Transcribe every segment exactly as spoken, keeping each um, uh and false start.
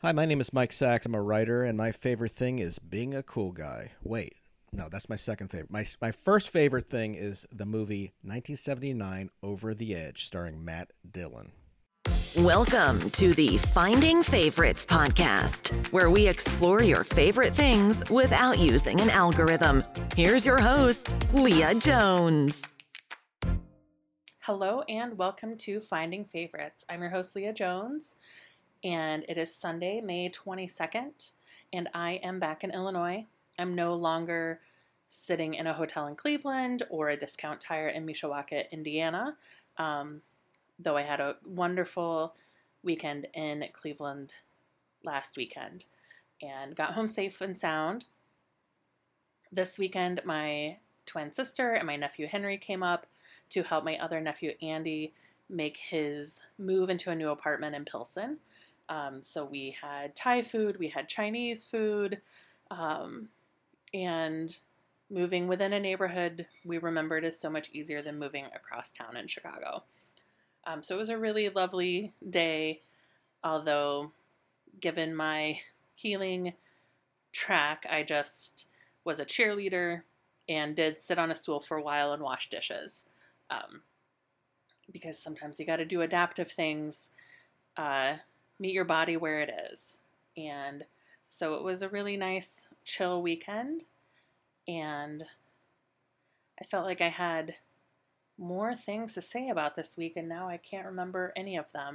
Hi, my name is Mike Sachs. I'm a writer, and my favorite thing is being a cool guy. Wait, no, that's my second favorite. My my first favorite thing is the movie nineteen seventy-nine Over the Edge, starring Matt Dillon. Welcome to the Finding Favorites podcast, where we explore your favorite things without using an algorithm. Here's your host, Leah Jones. Hello and welcome to Finding Favorites. I'm your host, Leah Jones, and it is Sunday, May twenty-second, and I am back in Illinois. I'm no longer sitting in a hotel in Cleveland or a discount tire in Mishawaka, Indiana, um, though I had a wonderful weekend in Cleveland last weekend and got home safe and sound. This weekend, my twin sister and my nephew Henry came up to help my other nephew Andy make his move into a new apartment in Pilsen. Um, so we had Thai food, we had Chinese food, um, and moving within a neighborhood we remembered is so much easier than moving across town in Chicago. Um, so it was a really lovely day, although given my healing track, I just was a cheerleader and did sit on a stool for a while and wash dishes. Um, because sometimes you got to do adaptive things, uh, meet your body where it is. And so it was a really nice, chill weekend. And I felt like I had more things to say about this week, and now I can't remember any of them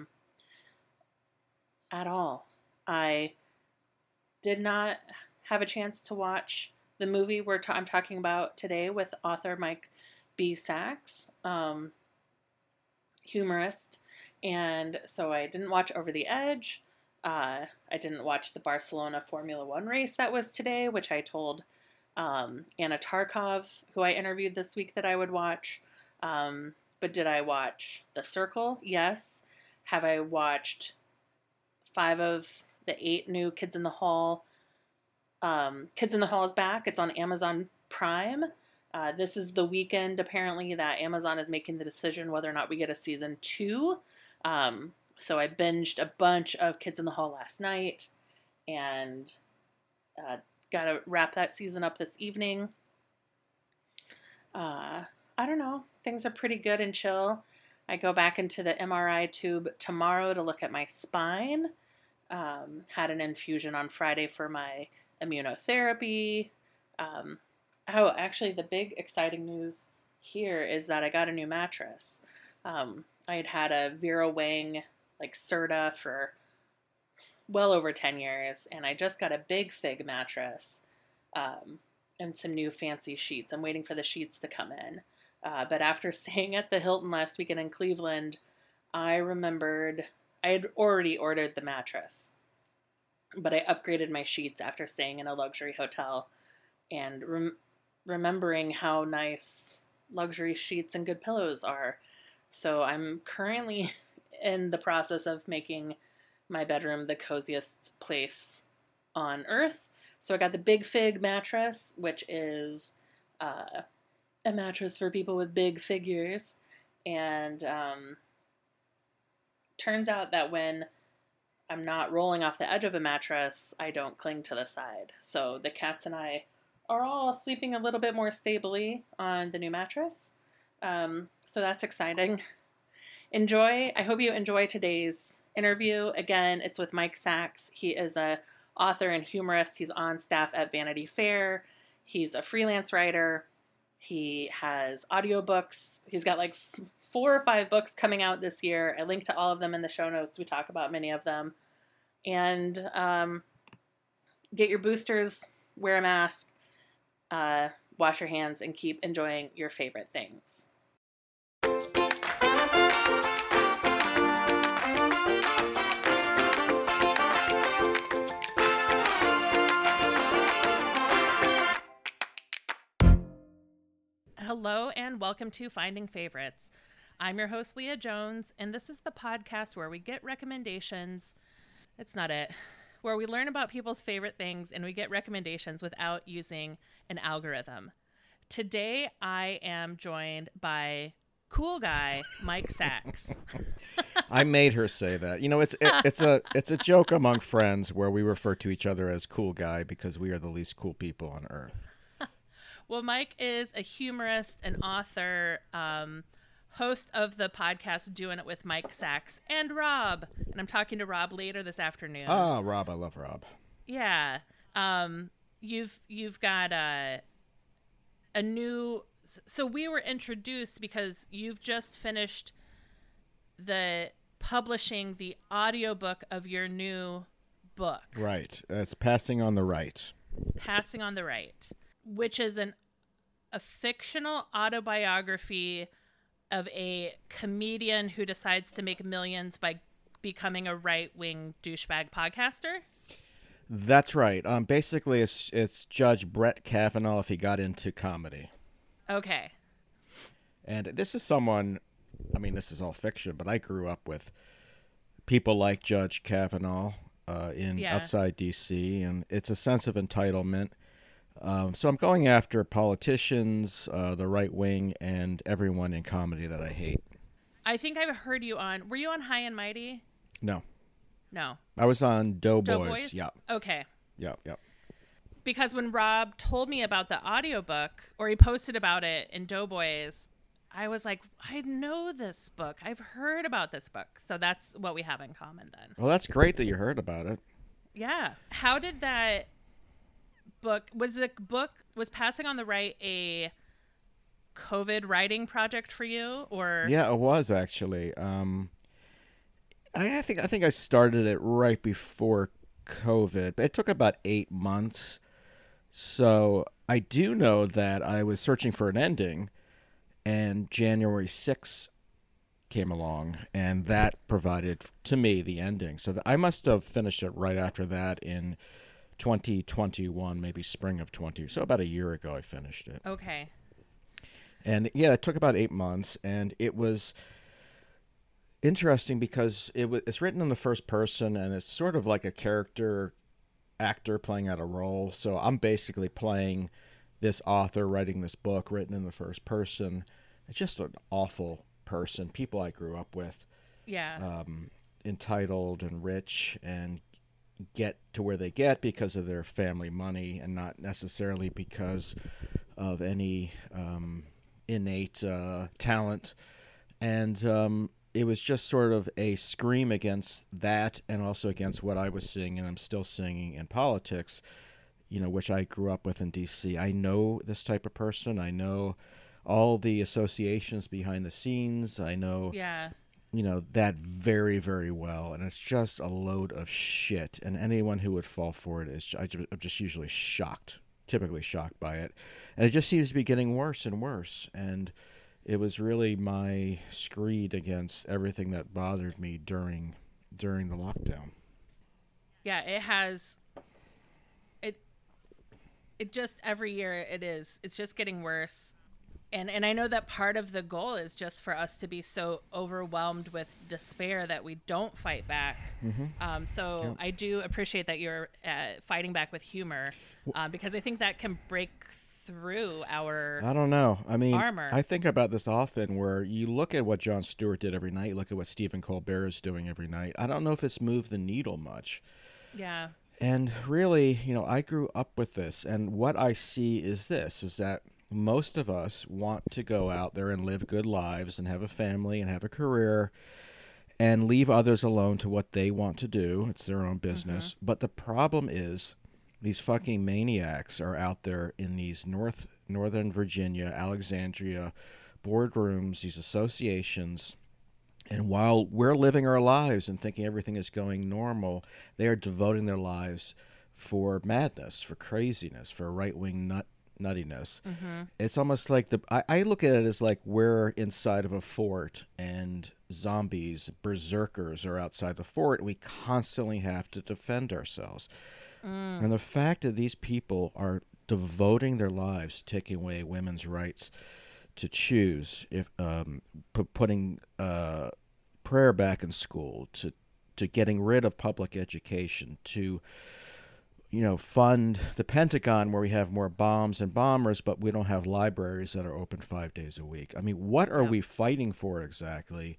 at all. I did not have a chance to watch the movie we're ta- I'm talking about today with author Mike B. Sachs, um, humorist, and so I didn't watch Over the Edge. Uh, I didn't watch the Barcelona Formula One race that was today, which I told um, Anna Tarkov, who I interviewed this week, that I would watch. Um, but did I watch The Circle? Yes. Have I watched five of the eight new Kids in the Hall? Um, Kids in the Hall is back. It's on Amazon Prime. Uh, this is the weekend, apparently, that Amazon is making the decision whether or not we get a season two. Um, so I binged a bunch of Kids in the Hall last night and uh, got to wrap that season up this evening. Uh, I don't know. Things are pretty good and chill. I go back into the M R I tube tomorrow to look at my spine. Um, had an infusion on Friday for my immunotherapy. Um, oh, actually, the big exciting news here is that I got a new mattress. Um, I had had a Vera Wang, like Serta, for well over ten years, and I just got a Big Fig mattress um, and some new fancy sheets. I'm waiting for the sheets to come in. Uh, but after staying at the Hilton last weekend in Cleveland, I remembered I had already ordered the mattress, but I upgraded my sheets after staying in a luxury hotel and rem- remembering how nice luxury sheets and good pillows are. So I'm currently in the process of making my bedroom the coziest place on earth. So I got the Big Fig mattress, which is uh, a mattress for people with big figures. And um, turns out that when I'm not rolling off the edge of a mattress, I don't cling to the side. So the cats and I are all sleeping a little bit more stably on the new mattress. Um, so that's exciting. Enjoy. I hope you enjoy today's interview. Again, it's with Mike Sachs. He is a author and humorist. He's on staff at Vanity Fair. He's a freelance writer. He has audiobooks. He's got like f- four or five books coming out this year. I link to all of them in the show notes. We talk about many of them. And um, get your boosters, wear a mask, uh, wash your hands, and keep enjoying your favorite things. Hello and welcome to Finding Favorites. I'm your host, Leah Jones, and this is the podcast where we get recommendations. It's not it. Where we learn about people's favorite things and we get recommendations without using an algorithm. Today, I am joined by cool guy Mike Sachs. I made her say that. You know, it's it, it's a it's a joke among friends where we refer to each other as cool guy because we are the least cool people on earth. Well, Mike is a humorist, an author, um, host of the podcast Doing It with Mike Sachs, and Rob. And I'm talking to Rob later this afternoon. Ah, Rob, I love Rob. Yeah. Um, you've you've got a a new. So we were introduced because you've just finished the publishing the audiobook of your new book. Right. It's Passing on the Right. Passing on the Right, which is an a fictional autobiography of a comedian who decides to make millions by becoming a right-wing douchebag podcaster. That's right. Um, basically, it's it's Judge Brett Kavanaugh if he got into comedy. Okay. And this is someone, I mean, this is all fiction, but I grew up with people like Judge Kavanaugh uh, in Yeah. outside D C, and it's a sense of entitlement. Um, so I'm going after politicians, uh, the right wing, and everyone in comedy that I hate. I think I've heard you on. Were you on High and Mighty? No, No. I was on Doughboys. Doughboys? Yeah, Okay. yeah, yeah. Because when Rob told me about the audiobook, or he posted about it in Doughboys, I was like, I know this book. I've heard about this book. So that's what we have in common then. Well, that's great that you heard about it. Yeah. How did that book, was the book, was Passing on the Right a COVID writing project for you, or? Yeah, it was actually. Um, I, I think I think I started it right before COVID, but it took about eight months. So I do know that I was searching for an ending, and January sixth came along, and that provided to me the ending. So that I must have finished it right after that in twenty twenty-one, maybe spring of twenty. So about a year ago, I finished it. Okay. And yeah, it took about eight months, and it was interesting because it was it's written in the first person, and it's sort of like a character actor playing out a role. So I'm basically playing this author writing this book written in the first person. It's just an awful person, people I grew up with, Yeah. um, entitled and rich, and get to where they get because of their family money and not necessarily because of any um, innate uh, talent. And um, it was just sort of a scream against that, and also against what I was seeing and I'm still seeing in politics, you know, which I grew up with in D C. I know this type of person. I know all the associations behind the scenes. I know, Yeah. you know, that very, very well. And it's just a load of shit. And anyone who would fall for it is, I ju- I'm just usually shocked, typically shocked by it. And it just seems to be getting worse and worse. And it was really my screed against everything that bothered me during during the lockdown. Yeah, it has it it just every year it is. It's just getting worse. And and I know that part of the goal is just for us to be so overwhelmed with despair that we don't fight back. Mm-hmm. Um, so Yep. I do appreciate that you're uh, fighting back with humor, uh, because I think that can break through our. I don't know. I mean, Armor. I think about this often where you look at what Jon Stewart did every night, look at what Stephen Colbert is doing every night. I don't know if it's moved the needle much. Yeah. And really, you know, I grew up with this, and what I see is this, is that most of us want to go out there and live good lives and have a family and have a career and leave others alone to what they want to do. It's their own business. Mm-hmm. But the problem is these fucking maniacs are out there in these North Northern Virginia, Alexandria boardrooms, these associations. And while we're living our lives and thinking everything is going normal, they are devoting their lives for madness, for craziness, for right-wing nut nuttiness. Mm-hmm. It's almost like the I, I look at it as like we're inside of a fort and zombies, berserkers are outside the fort. We constantly have to defend ourselves. Mm. And the fact that these people are devoting their lives, taking away women's rights to choose, if um, p- putting uh, prayer back in school, to to getting rid of public education, to you know, fund the Pentagon where we have more bombs and bombers, but we don't have libraries that are open five days a week. I mean, what are Yeah. we fighting for exactly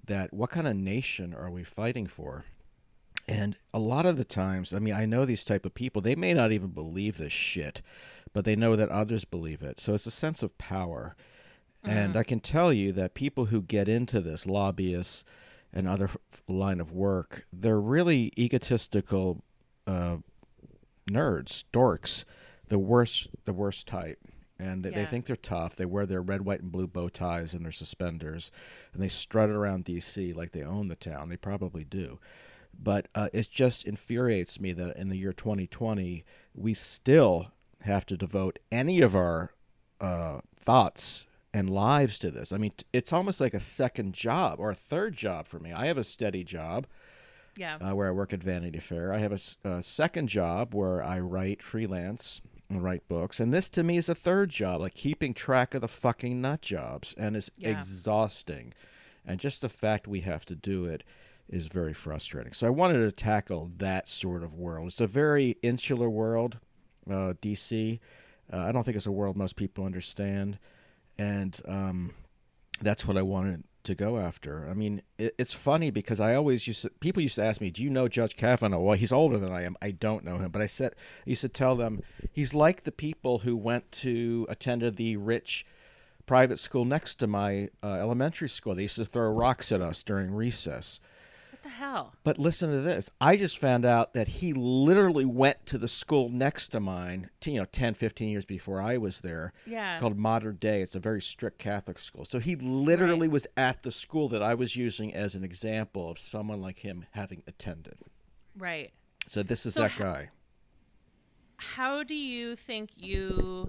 that what kind of nation are we fighting for? And a lot of the times, I mean, I know these type of people, they may not even believe this shit, but they know that others believe it. So it's a sense of power. Mm-hmm. And I can tell you that people who get into this, lobbyists and other f- line of work, they're really egotistical uh, nerds, dorks, the worst, the worst type. And they, yeah. they think they're tough. They wear their red, white, and blue bow ties and their suspenders, and they strut around D C like they own the town. They probably do. But uh, it just infuriates me that in the year twenty twenty, we still have to devote any of our uh, thoughts and lives to this. I mean, t- it's almost like a second job or a third job for me. I have a steady job yeah. uh, where I work at Vanity Fair. I have a, a second job where I write freelance and write books. And this, to me, is a third job, like keeping track of the fucking nut jobs. And it's yeah. exhausting. And just the fact we have to do it is very frustrating. So I wanted to tackle that sort of world. It's a very insular world, uh, D C. Uh, I don't think it's a world most people understand. And um, that's what I wanted to go after. I mean, it, it's funny because I always used to, people used to ask me, do you know Judge Kavanaugh? Well, he's older than I am. I don't know him. But I said, I used to tell them, he's like the people who went to, attended the rich private school next to my uh, elementary school. They used to throw rocks at us during recess. What the hell? But listen to this. I just found out that he literally went to the school next to mine, you know, ten, fifteen years before I was there. Yeah. It's called Modern Day. It's a very strict Catholic school. So he literally right. was at the school that I was using as an example of someone like him having attended. Right. So this is so that h- guy. How do you think you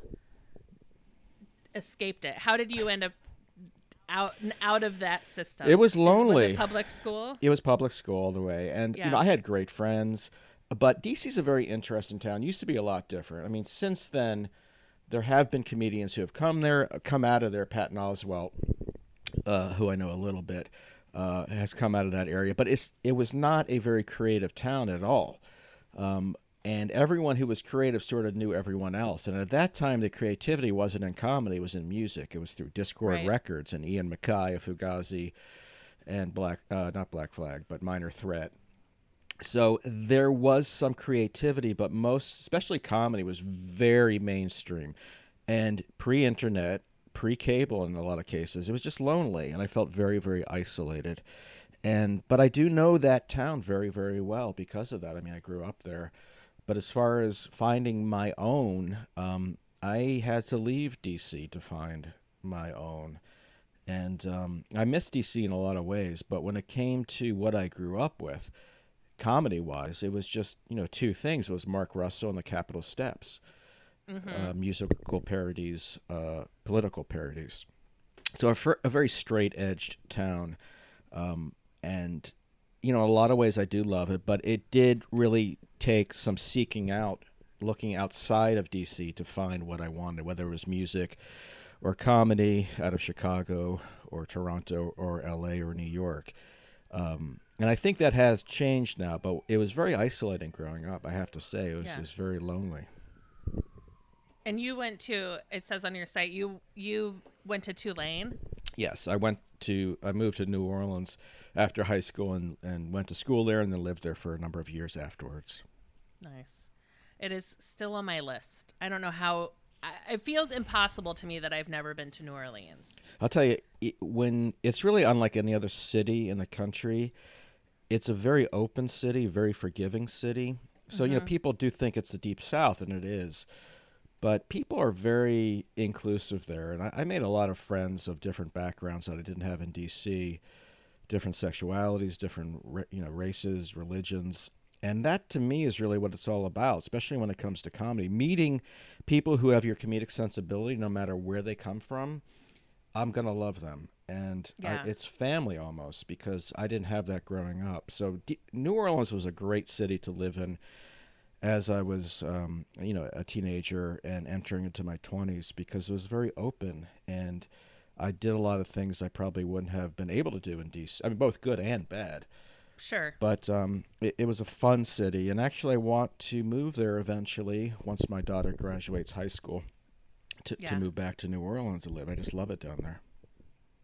escaped it? How did you end up out out of that system? It was lonely. Was it public school? It was public school all the way. And, yeah. you know, I had great friends. But D C's a very interesting town. It used to be a lot different. I mean, since then, there have been comedians who have come there, come out of there. Patton Oswalt, uh, who I know a little bit, uh, has come out of that area. But it's it was not a very creative town at all. Um, and everyone who was creative sort of knew everyone else. And at that time, the creativity wasn't in comedy. It was in music. It was through Discord right. Records and Ian MacKaye of Fugazi and Black, uh, not Black Flag, but Minor Threat. So there was some creativity, but most, especially comedy, was very mainstream. And pre-internet, pre-cable in a lot of cases, it was just lonely. And I felt very, very isolated. And but I do know that town very, very well because of that. I mean, I grew up there. But as far as finding my own, um, I had to leave D C to find my own. And um, I miss D C in a lot of ways. But when it came to what I grew up with, comedy-wise, it was just, you know, two things. It was Mark Russell and the Capitol Steps, mm-hmm. uh, musical parodies, uh, political parodies. So a, fir- a very straight-edged town. Um, and, you know, in a lot of ways I do love it, but it did really take some seeking out, looking outside of D C to find what I wanted, whether it was music or comedy out of Chicago or Toronto or L A or New York. Um, and I think that has changed now, but it was very isolating growing up, I have to say. It was, yeah. it was very lonely. And you went to, it says on your site, you you went to Tulane? Yes, I went to, I moved to New Orleans after high school and, and went to school there and then lived there for a number of years afterwards. Nice. It is still on my list. I don't know how, I, it feels impossible to me that I've never been to New Orleans. I'll tell you, it, when it's really unlike any other city in the country. It's a very open city, very forgiving city. So, mm-hmm. you know, people do think it's the Deep South, and it is. But people are very inclusive there. And I, I made a lot of friends of different backgrounds that I didn't have in D C, different sexualities, different, you know, races, religions. And that, to me, is really what it's all about, especially when it comes to comedy. Meeting people who have your comedic sensibility, no matter where they come from, I'm going to love them. And yeah. I, it's family almost, because I didn't have that growing up. So D- New Orleans was a great city to live in as I was, um, you know, a teenager and entering into my twenties, because it was very open. And I did a lot of things I probably wouldn't have been able to do in D C. I mean, both good and bad. Sure. But um, it, it was a fun city. And actually, I want to move there eventually once my daughter graduates high school to, yeah. to move back to New Orleans to live. I just love it down there.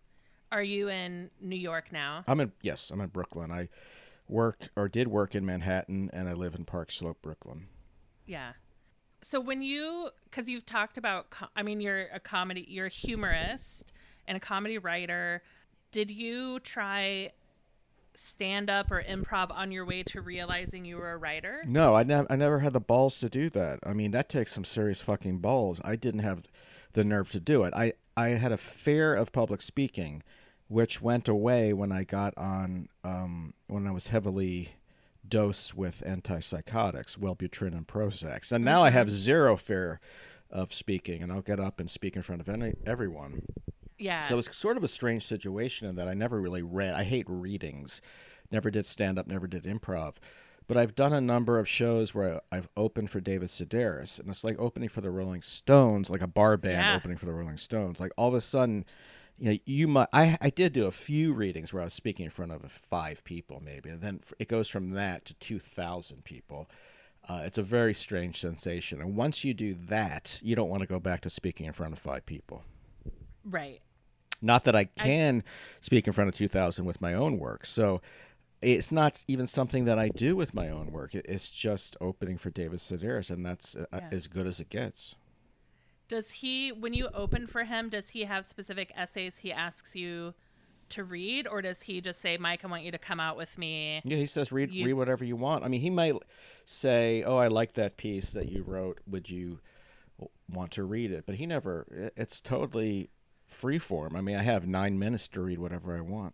are you in New York now? I'm in, yes, I'm in Brooklyn. I work or did work in Manhattan, and I live in Park Slope, Brooklyn. Yeah. So when you, because you've talked about, I mean, you're a comedy, you're a humorist and a comedy writer. Did you try stand up or improv on your way to realizing you were a writer? No, I, nev- I never had the balls to do that. I mean, that takes some serious fucking balls. I didn't have the nerve to do it. I, I had a fear of public speaking, which went away when I got on, um, when I was heavily dosed with antipsychotics, Wellbutrin and Prozac. And now mm-hmm. I have zero fear of speaking, and I'll get up and speak in front of any, everyone. Yeah. So it's sort of a strange situation in that I never really read. I hate readings. Never did stand-up, never did improv. But I've done a number of shows where I've opened for David Sedaris, and it's like opening for the Rolling Stones, like a bar band yeah. opening for the Rolling Stones. Like all of a sudden, you know, you might. I I did do a few readings where I was speaking in front of five people, maybe, and then it goes from that to two thousand people. Uh, it's a very strange sensation, and once you do that, you don't want to go back to speaking in front of five people. Right. Not that I can I... speak in front of two thousand with my own work, so it's not even something that I do with my own work. It's just opening for David Sedaris, and that's yeah. as good as it gets. Does he, when you open for him, does he have specific essays he asks you to read, or does he just say, Mike, I want you to come out with me? Yeah, he says, read you... read whatever you want. I mean, he might say, oh, I like that piece that you wrote. Would you want to read it? But he never, it's totally free form. I mean, I have nine minutes to read whatever I want.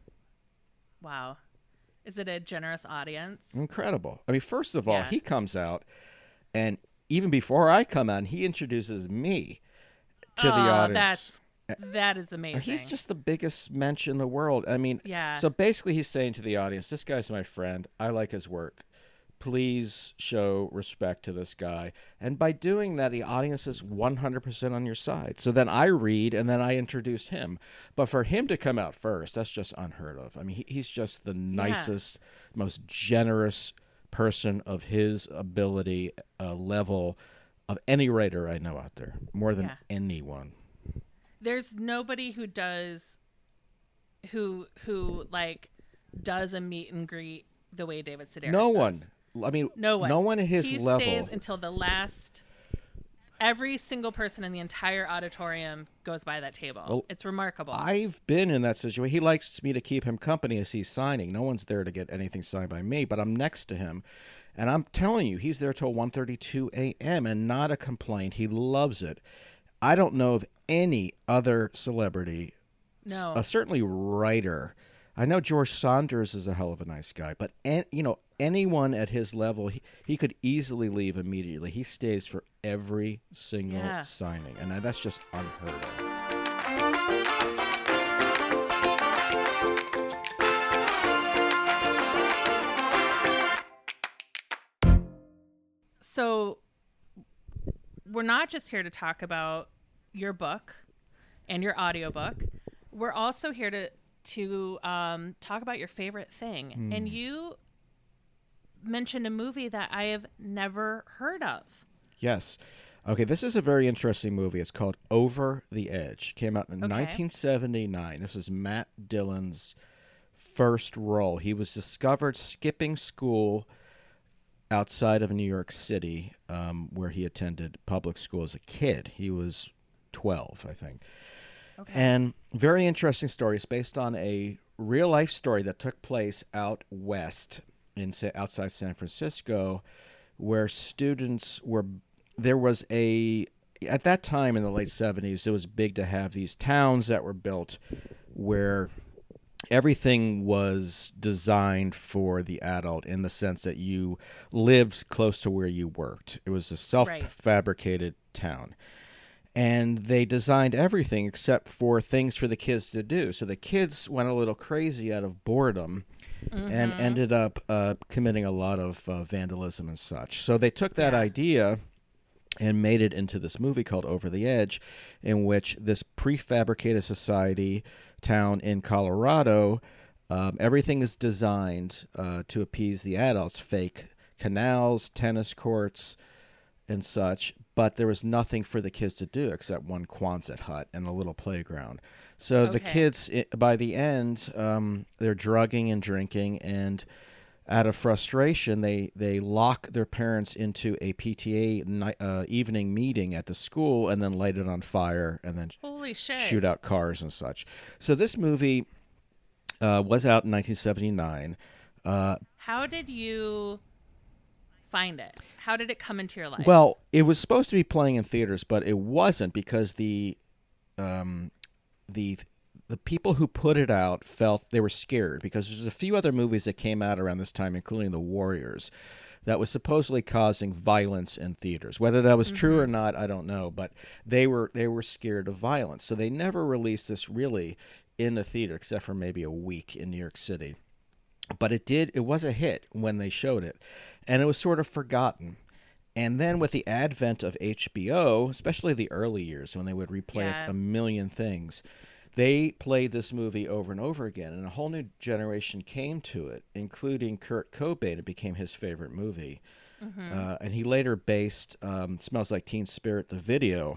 Wow. Is it a generous audience? Incredible. I mean, first of all, yeah. he comes out, and even before I come out, he introduces me to oh, the audience. That's that is amazing. He's just the biggest mensch in the world. I mean, yeah. So basically, he's saying to the audience, "This guy's my friend. I like his work. Please show respect to this guy." And by doing that, the audience is one hundred percent on your side. So then I read, and then I introduce him. But for him to come out first, that's just unheard of. I mean, he, he's just the nicest, yeah. most generous person of his ability uh, level of any writer I know out there, more than yeah. anyone. There's nobody who does, who who like does a meet and greet the way David Sedaris No does. one. I mean, no one. No one at his he level. He stays until the last. Every single person in the entire auditorium goes by that table. Well, it's remarkable. I've been in that situation. He likes me to keep him company as he's signing. No one's there to get anything signed by me, but I'm next to him. And I'm telling you, he's there till one thirty-two a.m. and not a complaint. He loves it. I don't know of any other celebrity, no. uh, certainly writer. I know George Saunders is a hell of a nice guy, but en- you know, anyone at his level, he, he could easily leave immediately. He stays for every single yeah. signing, and that's just unheard of. So we're not just here to talk about your book and your audiobook. We're also here to to um, talk about your favorite thing. Mm. And you mentioned a movie that I have never heard of. Yes. Okay, this is a very interesting movie. It's called Over the Edge. It came out in okay. nineteen seventy-nine. This is Matt Dillon's first role. He was discovered skipping school outside of New York City, um, where he attended public school as a kid. He was twelve, I think. Okay. And very interesting story. It's based on a real-life story that took place out west, in outside San Francisco, where students were... There was a... At that time in the late seventies, it was big to have these towns that were built where everything was designed for the adult in the sense that you lived close to where you worked. It was a self-fabricated right. town. And they designed everything except for things for the kids to do. So the kids went a little crazy out of boredom mm-hmm. and ended up uh, committing a lot of uh, vandalism and such. So they took that yeah. idea and made it into this movie called Over the Edge, in which this prefabricated society town in Colorado, um, everything is designed uh, to appease the adults. Fake canals, tennis courts, and such, but there was nothing for the kids to do except one Quonset hut and a little playground. So the Okay. kids, i- by the end, um, they're drugging and drinking, and out of frustration, they, they lock their parents into a P T A ni- uh, evening meeting at the school and then light it on fire and then Holy shit. shoot out cars and such. So this movie uh, was out in nineteen seventy-nine. Uh, How did you find it? How did it come into your life? well, it was supposed to be playing in theaters, but it wasn't because the um, the the people who put it out felt they were scared because there's a few other movies that came out around this time, including The Warriors, that was supposedly causing violence in theaters. Whether that was mm-hmm. true or not, I don't know, but they were they were scared of violence, so they never released this really in the theater except for maybe a week in New York City. But it did it was a hit when they showed it, and it was sort of forgotten. And then with the advent of H B O, especially the early years when they would replay Yeah. it a million things, they played this movie over and over again, and a whole new generation came to it, including Kurt Cobain. It became his favorite movie. Mm-hmm. Uh, and he later based um, Smells Like Teen Spirit, the video,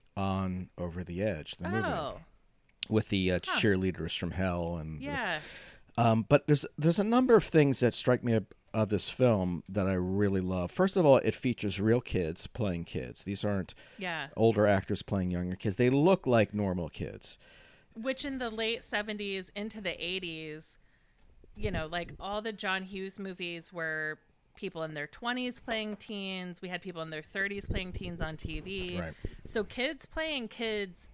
on Over the Edge, the movie, Oh, with the uh, Huh. cheerleaders from hell. And yeah. um, but there's there's a number of things that strike me ab- of this film that I really love. First of all, it features real kids playing kids. These aren't Yeah. older actors playing younger kids. They look like normal kids. Which in the late seventies into the eighties, you know, like all the John Hughes movies were people in their twenties playing teens. We had people in their thirties playing teens on T V. Right. So kids playing kids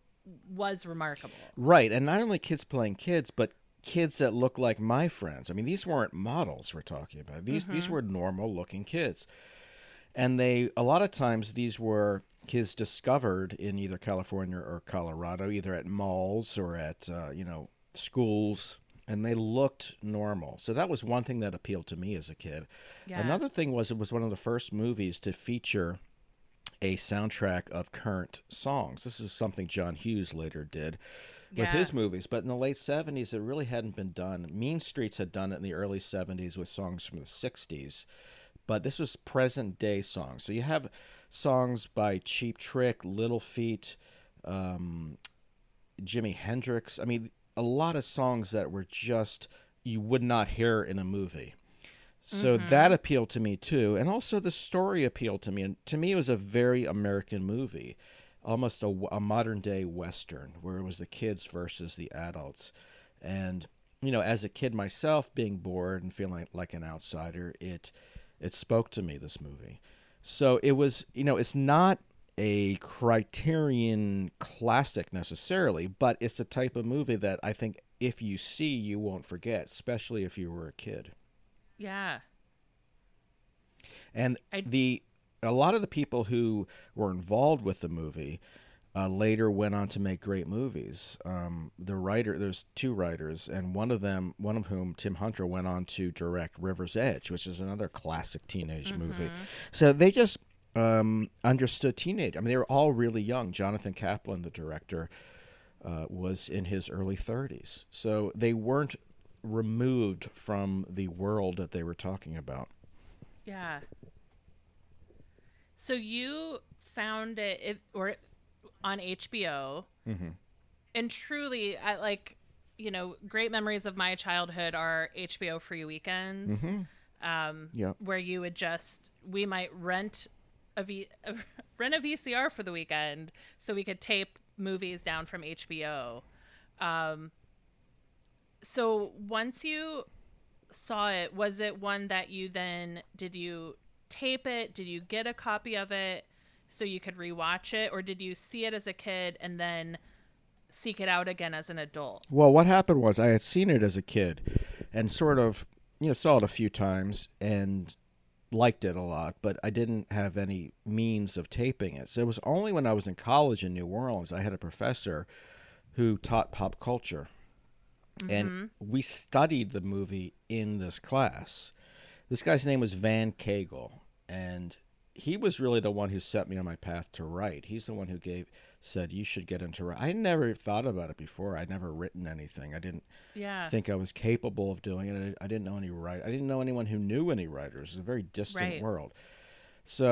was remarkable. Right, and not only kids playing kids, but kids that look like my friends. I mean, these weren't models we're talking about. These Mm-hmm. these were normal looking kids. And they a lot of times these were kids discovered in either California or Colorado, either at malls or at uh, you know, schools, and they looked normal. So that was one thing that appealed to me as a kid. Yeah. Another thing was it was one of the first movies to feature a soundtrack of current songs. This is something John Hughes later did with Yeah. his movies, but in the late seventies it really hadn't been done. Mean Streets had done it in the early seventies with songs from the sixties, but this was present day songs. So you have songs by Cheap Trick, Little Feat, um, Jimi Hendrix. I mean, a lot of songs that were just you would not hear in a movie. So Mm-hmm. that appealed to me too, and also the story appealed to me. And to me, it was a very American movie, almost a, a modern day Western, where it was the kids versus the adults. And you know, as a kid myself, being bored and feeling like, like an outsider, it it spoke to me, this movie. So it was, you know, it's not a Criterion classic necessarily, but it's the type of movie that I think if you see, you won't forget, especially if you were a kid. Yeah. And I- the a lot of the people who were involved with the movie uh, later went on to make great movies. Um, the writer, there's two writers, and one of them, one of whom, Tim Hunter, went on to direct River's Edge, which is another classic teenage movie. So they just um, understood teenage. I mean, they were all really young. Jonathan Kaplan, the director, uh, was in his early thirties. So they weren't removed from the world that they were talking about. Yeah. So you found it, it or on H B O, Mm-hmm. and truly, I like, you know, great memories of my childhood are H B O free weekends, Mm-hmm. um, Yeah. where you would just we might rent a v rent a V C R for the weekend so we could tape movies down from H B O. Um, so once you saw it, was it one that you then did you tape it? Did you get a copy of it so you could rewatch it, or did you see it as a kid and then seek it out again as an adult? Well, what happened was I had seen it as a kid and sort of, you know, saw it a few times and liked it a lot, but I didn't have any means of taping it. So it was only when I was in college in New Orleans, I had a professor who taught pop culture. And we studied the movie in this class. This guy's name was Van Kegel, and he was really the one who set me on my path to write. He's the one who gave said you should get into writing. I never thought about it before. I'd never written anything. I didn't Yeah. think I was capable of doing it. I, I didn't know any write. I didn't know anyone who knew any writers. It's a very distant Right. world. So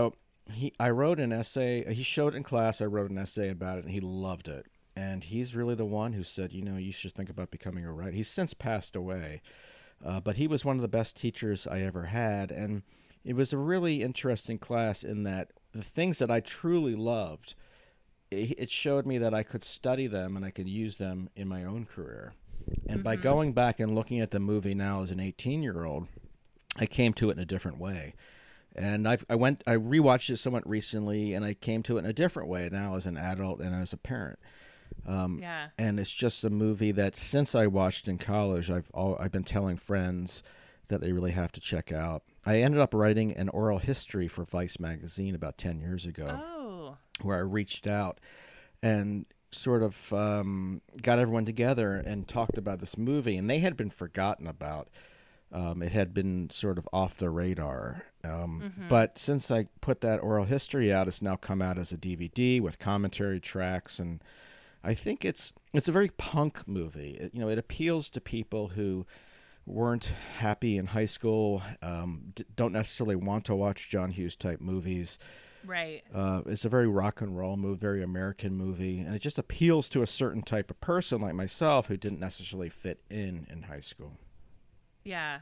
he I wrote an essay. He showed it in class. I wrote an essay about it, and he loved it. And he's really the one who said, you know, you should think about becoming a writer. He's since passed away, uh, but he was one of the best teachers I ever had. And it was a really interesting class in that the things that I truly loved, it, it showed me that I could study them and I could use them in my own career. And mm-hmm. by going back and looking at the movie now as an eighteen-year-old, I came to it in a different way. And I I went I rewatched it somewhat recently, and I came to it in a different way now as an adult and as a parent. Um, yeah. And it's just a movie that since I watched in college, I've all, I've been telling friends that they really have to check out. I ended up writing an oral history for Vice magazine about ten years ago, oh. where I reached out and sort of um, got everyone together and talked about this movie, and they had been forgotten about. Um, it had been sort of off the radar. Um, mm-hmm. But since I put that oral history out, it's now come out as a D V D with commentary tracks, and I think it's it's a very punk movie. It, you know, it appeals to people who weren't happy in high school, um, d- don't necessarily want to watch John Hughes type movies. Right. Uh, it's a very rock and roll movie, very American movie, and it just appeals to a certain type of person like myself who didn't necessarily fit in in high school. Yeah.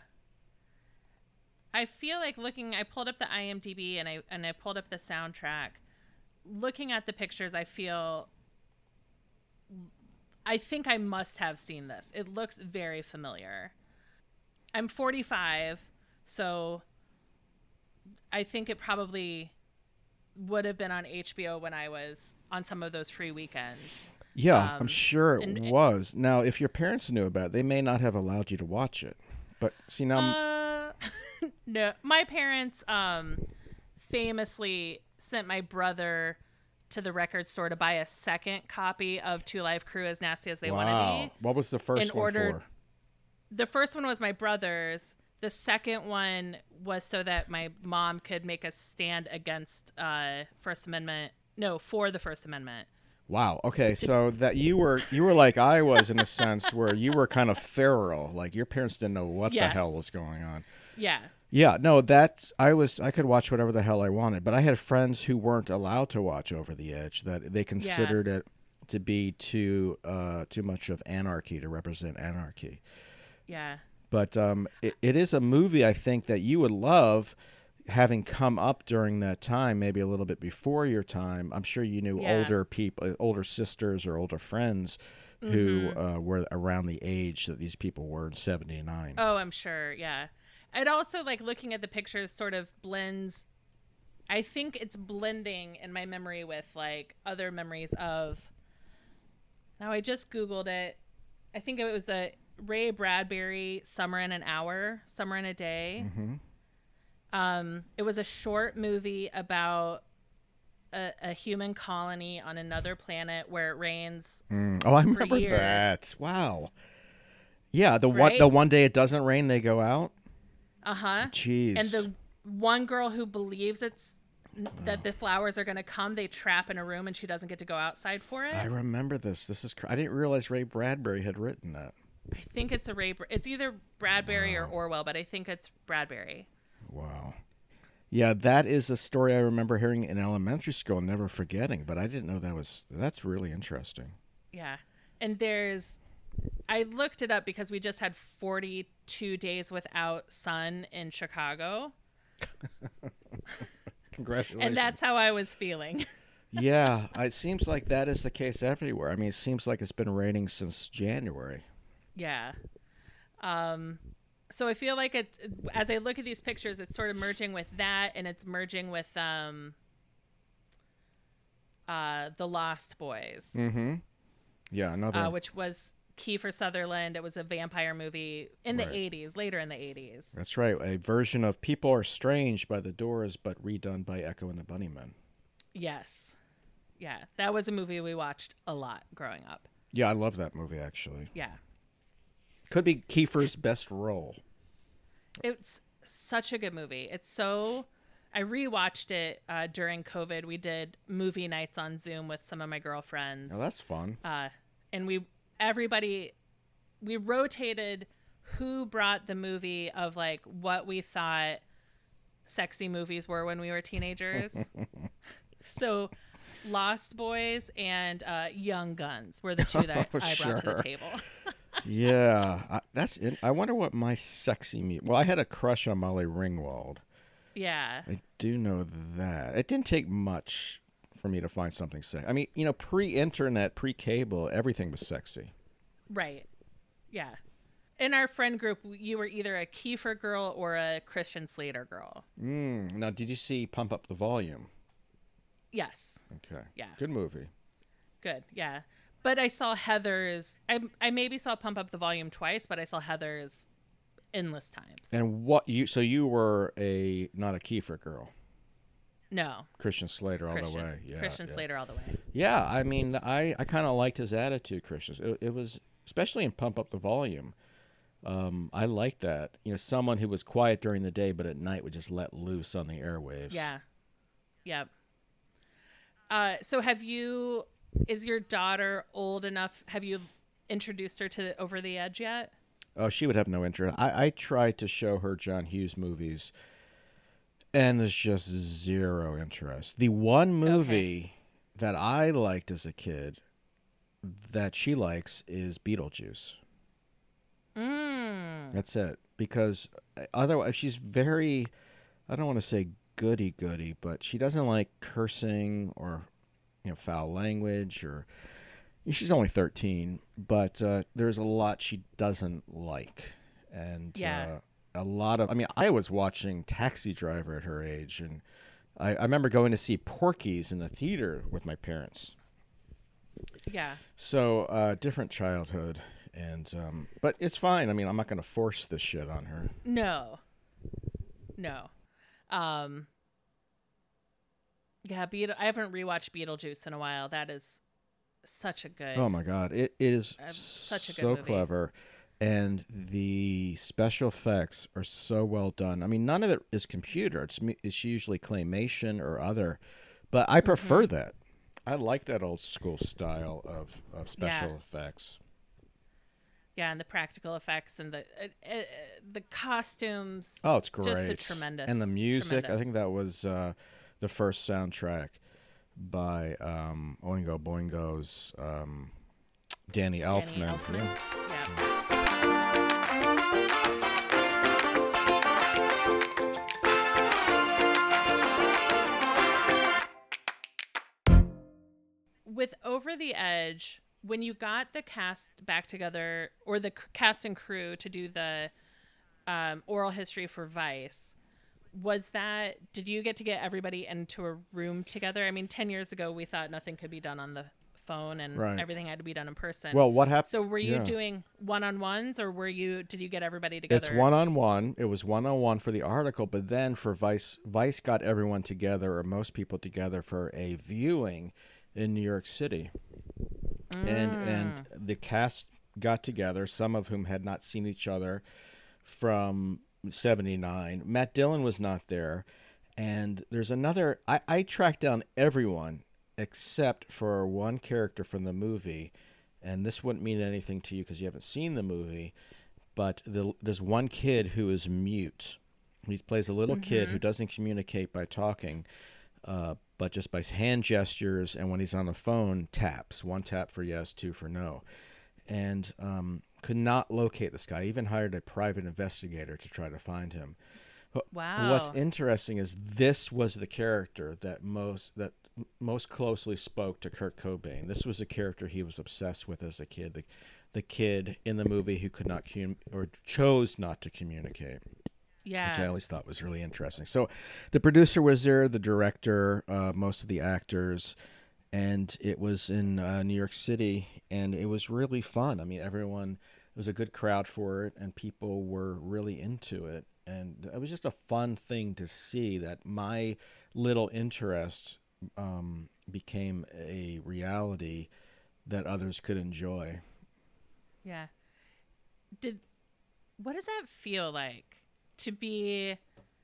I feel like looking, I pulled up the I M D B and I and I pulled up the soundtrack. Looking at the pictures, I feel, I think I must have seen this. It looks very familiar. I'm forty-five, so I think it probably would have been on H B O when I was on some of those free weekends. Yeah, um, I'm sure it and, was. Now, if your parents knew about it, they may not have allowed you to watch it. But see now, uh, no, my parents um, famously sent my brother to the record store to buy a second copy of Two Live Crew, As Nasty as They wow. Want to Be. What was the first one ordered, for? The first one was my brother's. The second one was so that my mom could make a stand against uh, First Amendment. No, for the First Amendment. Wow. Okay, so that you were you were like I was in a sense where you were kind of feral, like your parents didn't know what yes. the hell was going on. Yeah. Yeah. No, that I was I could watch whatever the hell I wanted, but I had friends who weren't allowed to watch Over the Edge. That they considered yeah. it to be too uh, too much of anarchy to represent anarchy. Yeah. But um, it, it is a movie I think that you would love, having come up during that time, maybe a little bit before your time. I'm sure you knew yeah. older people, older sisters or older friends mm-hmm. who uh, were around the age that these people were in seventy-nine. Oh, I'm sure. Yeah. It also, like, looking at the pictures sort of blends. I think it's blending in my memory with, like, other memories of. Now, I just Googled it. I think it was a Ray Bradbury, Summer in an Hour, Summer in a Day. Mm-hmm. Um, it was a short movie about a, a human colony on another planet where it rains. Mm. Oh, I remember years. that. Wow. Yeah, the right? one the one day it doesn't rain, they go out. Uh huh. Jeez. And the one girl who believes it's that the flowers are going to come, they trap in a room, and she doesn't get to go outside for it. I remember this. This is. Cr- I didn't realize Ray Bradbury had written that. I think it's a Ray. It's either Bradbury wow. or Orwell, but I think it's Bradbury. Wow. Yeah, that is a story I remember hearing in elementary school and never forgetting, but I didn't know that was, that's really interesting. Yeah. And there's, I looked it up because we just had forty-two days without sun in Chicago. Congratulations. And that's how I was feeling. Yeah, it seems like that is the case everywhere. I mean, it seems like it's been raining since January. Yeah. Um, so I feel like it, as I look at these pictures, it's sort of merging with that, and it's merging with um, uh, The Lost Boys. Mm-hmm. Yeah, another. Uh, which was Kiefer Sutherland. It was a vampire movie in right. the eighties, later in the eighties. That's right. A version of People Are Strange by The Doors, but redone by Echo and the Bunnymen. Yes. Yeah, that was a movie we watched a lot growing up. Yeah, I love that movie, actually. Yeah. Could be Kiefer's best role. It's such a good movie. It's so... I rewatched it uh, during COVID. We did movie nights on Zoom with some of my girlfriends. Oh, that's fun. Uh, and we, everybody, we rotated who brought the movie of, like, what we thought sexy movies were when we were teenagers. So Lost Boys and uh, Young Guns were the two that Oh, I sure. brought to the table. Yeah, I, that's it. I wonder what my sexy me. Well, I had a crush on Molly Ringwald. Yeah. I do know that. It didn't take much for me to find something sexy. I mean, you know, pre-internet, pre-cable, everything was sexy. Right. Yeah. In our friend group, you were either a Kiefer girl or a Christian Slater girl. Mm. Now, did you see Pump Up the Volume? Yes. Okay. Yeah. Good movie. Good. Yeah. But I saw Heather's. I, I maybe saw Pump Up the Volume twice, but I saw Heather's endless times. And what you? So you were a not a Kiefer girl. No. Christian Slater all Christian. the way. Yeah. Christian yeah. Slater all the way. Yeah. I mean, I I kind of liked his attitude, Christian. It, it was especially in Pump Up the Volume. Um, I liked that. You know, someone who was quiet during the day, but at night would just let loose on the airwaves. Yeah. Yep. Uh, so have you, is your daughter old enough? Have you introduced her to Over the Edge yet? Oh, she would have no interest. I, I tried to show her John Hughes movies, and there's just zero interest. The one movie okay. that I liked as a kid that she likes is Beetlejuice. Mm. That's it. Because otherwise, she's very, I don't want to say goody-goody, but she doesn't like cursing or, you know, foul language. Or she's only thirteen, but uh, there's a lot she doesn't like. And yeah. uh, a lot of, I mean, I was watching Taxi Driver at her age, and I, I remember going to see Porky's in the theater with my parents. Yeah. So, uh, different childhood. And um, but it's fine. I mean, I'm not going to force this shit on her. No, no. Um, yeah, Beetle- I haven't rewatched Beetlejuice in a while. That is such a good. Oh my god, it, it is um, such a good so movie. clever, and the special effects are so well done. I mean, none of it is computer. It's it's usually claymation or other, but I prefer mm-hmm. that. I like that old school style of of special yeah. effects. Yeah, and the practical effects and the uh, uh, the costumes. Oh, it's great. Just a tremendous. And the music, tremendous. I think that was uh, the first soundtrack by um, Oingo Boingo's um, Danny Elfman. Danny Elfman. Yeah. yeah. With Over the Edge, when you got the cast back together, or the c- cast and crew to do the um, oral history for Vice, was that, did you get to get everybody into a room together? I mean, ten years ago, we thought nothing could be done on the phone and right. everything had to be done in person. Well, what happened? So were you yeah. doing one-on-ones, or were you, did you get everybody together? It's one-on-one. It was one-on-one for the article, but then for Vice, Vice got everyone together, or most people together, for a viewing in New York City. Mm. And and the cast got together, some of whom had not seen each other from seventy-nine. Matt Dillon was not there. And there's another, I, I tracked down everyone except for one character from the movie. And this wouldn't mean anything to you because you haven't seen the movie. But the, there's one kid who is mute. He plays a little mm-hmm. kid who doesn't communicate by talking. Uh, but just by hand gestures, and when he's on the phone, taps. One tap for yes, two for no. And um, could not locate this guy. Even hired a private investigator to try to find him. Wow. What's interesting is this was the character that most that most closely spoke to Kurt Cobain. This was a character he was obsessed with as a kid. The, the kid in the movie who could not com- or chose not to communicate. Yeah. Which I always thought was really interesting. So the producer was there, the director, uh, most of the actors, and it was in uh, New York City, and it was really fun. I mean, everyone, it was a good crowd for it, and people were really into it. And it was just a fun thing to see that my little interest um, became a reality that others could enjoy. Yeah. Did what does that feel like? To be,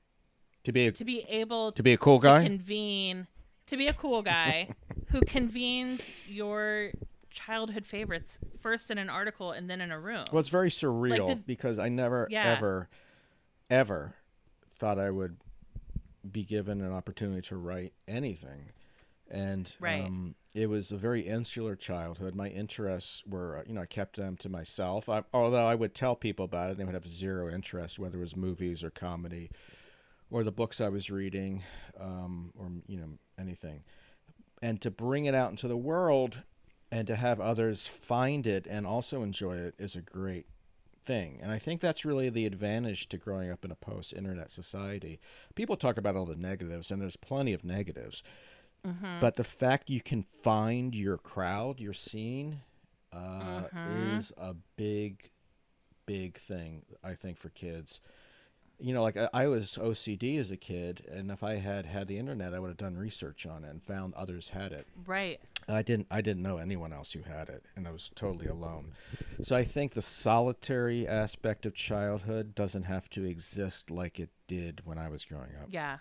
to be, a, to be able to be a cool guy, to convene, to be a cool guy who convenes your childhood favorites first in an article and then in a room. Well, it's very surreal like did, because I never, yeah. ever, ever thought I would be given an opportunity to write anything. And Right. um, it was a very insular childhood. My interests were, you know, I kept them to myself. I, although I would tell people about it, they would have zero interest, whether it was movies or comedy or the books I was reading, um, or, you know, anything. And to bring it out into the world and to have others find it and also enjoy it is a great thing. And I think that's really the advantage to growing up in a post-internet society. People talk about all the negatives, and there's plenty of negatives. Mm-hmm. But the fact you can find your crowd, your scene, uh, mm-hmm. is a big, big thing, I think, for kids. You know, like I, I was O C D as a kid, and if I had had the internet, I would have done research on it and found others had it. Right. I didn't. I didn't know anyone else who had it, and I was totally alone. So I think the solitary aspect of childhood doesn't have to exist like it did when I was growing up. Yeah.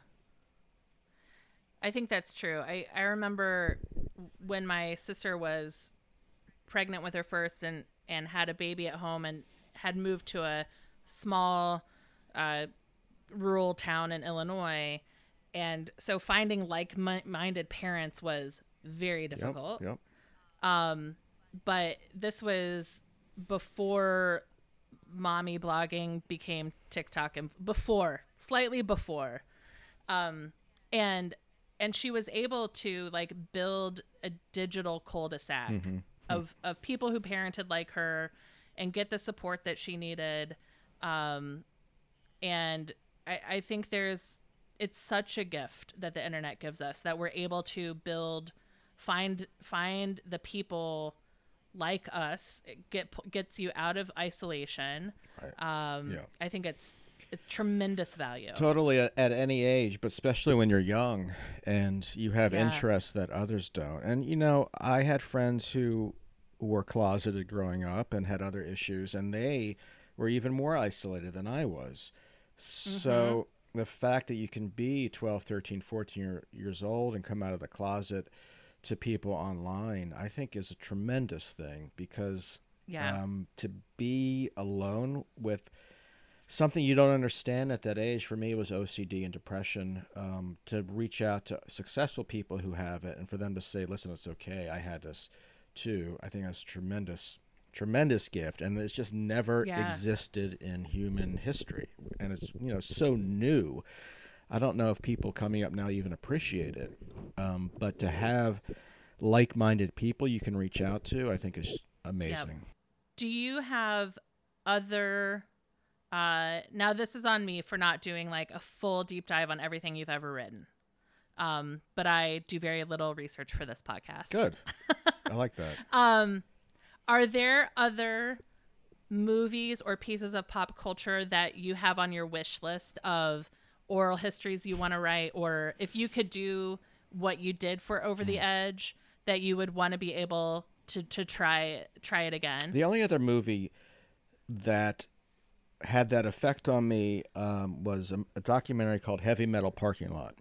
I think that's true. I, I remember when my sister was pregnant with her first and, and had a baby at home and had moved to a small uh, rural town in Illinois. And so finding like-minded parents was very difficult. Yep, yep. Um, but this was before mommy blogging became TikTok, and before, slightly before. Um, and... And she was able to like build a digital cul-de-sac mm-hmm. of, of people who parented like her and get the support that she needed. Um, and I, I think there's, it's such a gift that the internet gives us that we're able to build, find, find the people like us. It get, gets you out of isolation. Right. Um, yeah. I think it's, It's tremendous value. Totally, at, at any age, but especially when you're young and you have yeah. interests that others don't. And, you know, I had friends who were closeted growing up and had other issues, and they were even more isolated than I was. Mm-hmm. So the fact that you can be twelve, thirteen, fourteen year, years old and come out of the closet to people online, I think is a tremendous thing, because yeah. um, to be alone with something you don't understand at that age, for me, was O C D and depression. Um, to reach out to successful people who have it and for them to say, listen, it's okay, I had this too, I think that's a tremendous, tremendous gift. And it's just never yeah. existed in human history. And it's, you know, so new. I don't know if people coming up now even appreciate it. Um, but to have like-minded people you can reach out to, I think is amazing. Yep. Do you have other... Uh, now this is on me for not doing like a full deep dive on everything you've ever written. Um, but I do very little research for this podcast. Good. I like that. Um, are there other movies or pieces of pop culture that you have on your wish list of oral histories you want to write, or if you could do what you did for Over the Edge, that you would want to be able to, to try, try it again? The only other movie that had that effect on me um, was a, a documentary called Heavy Metal Parking Lot.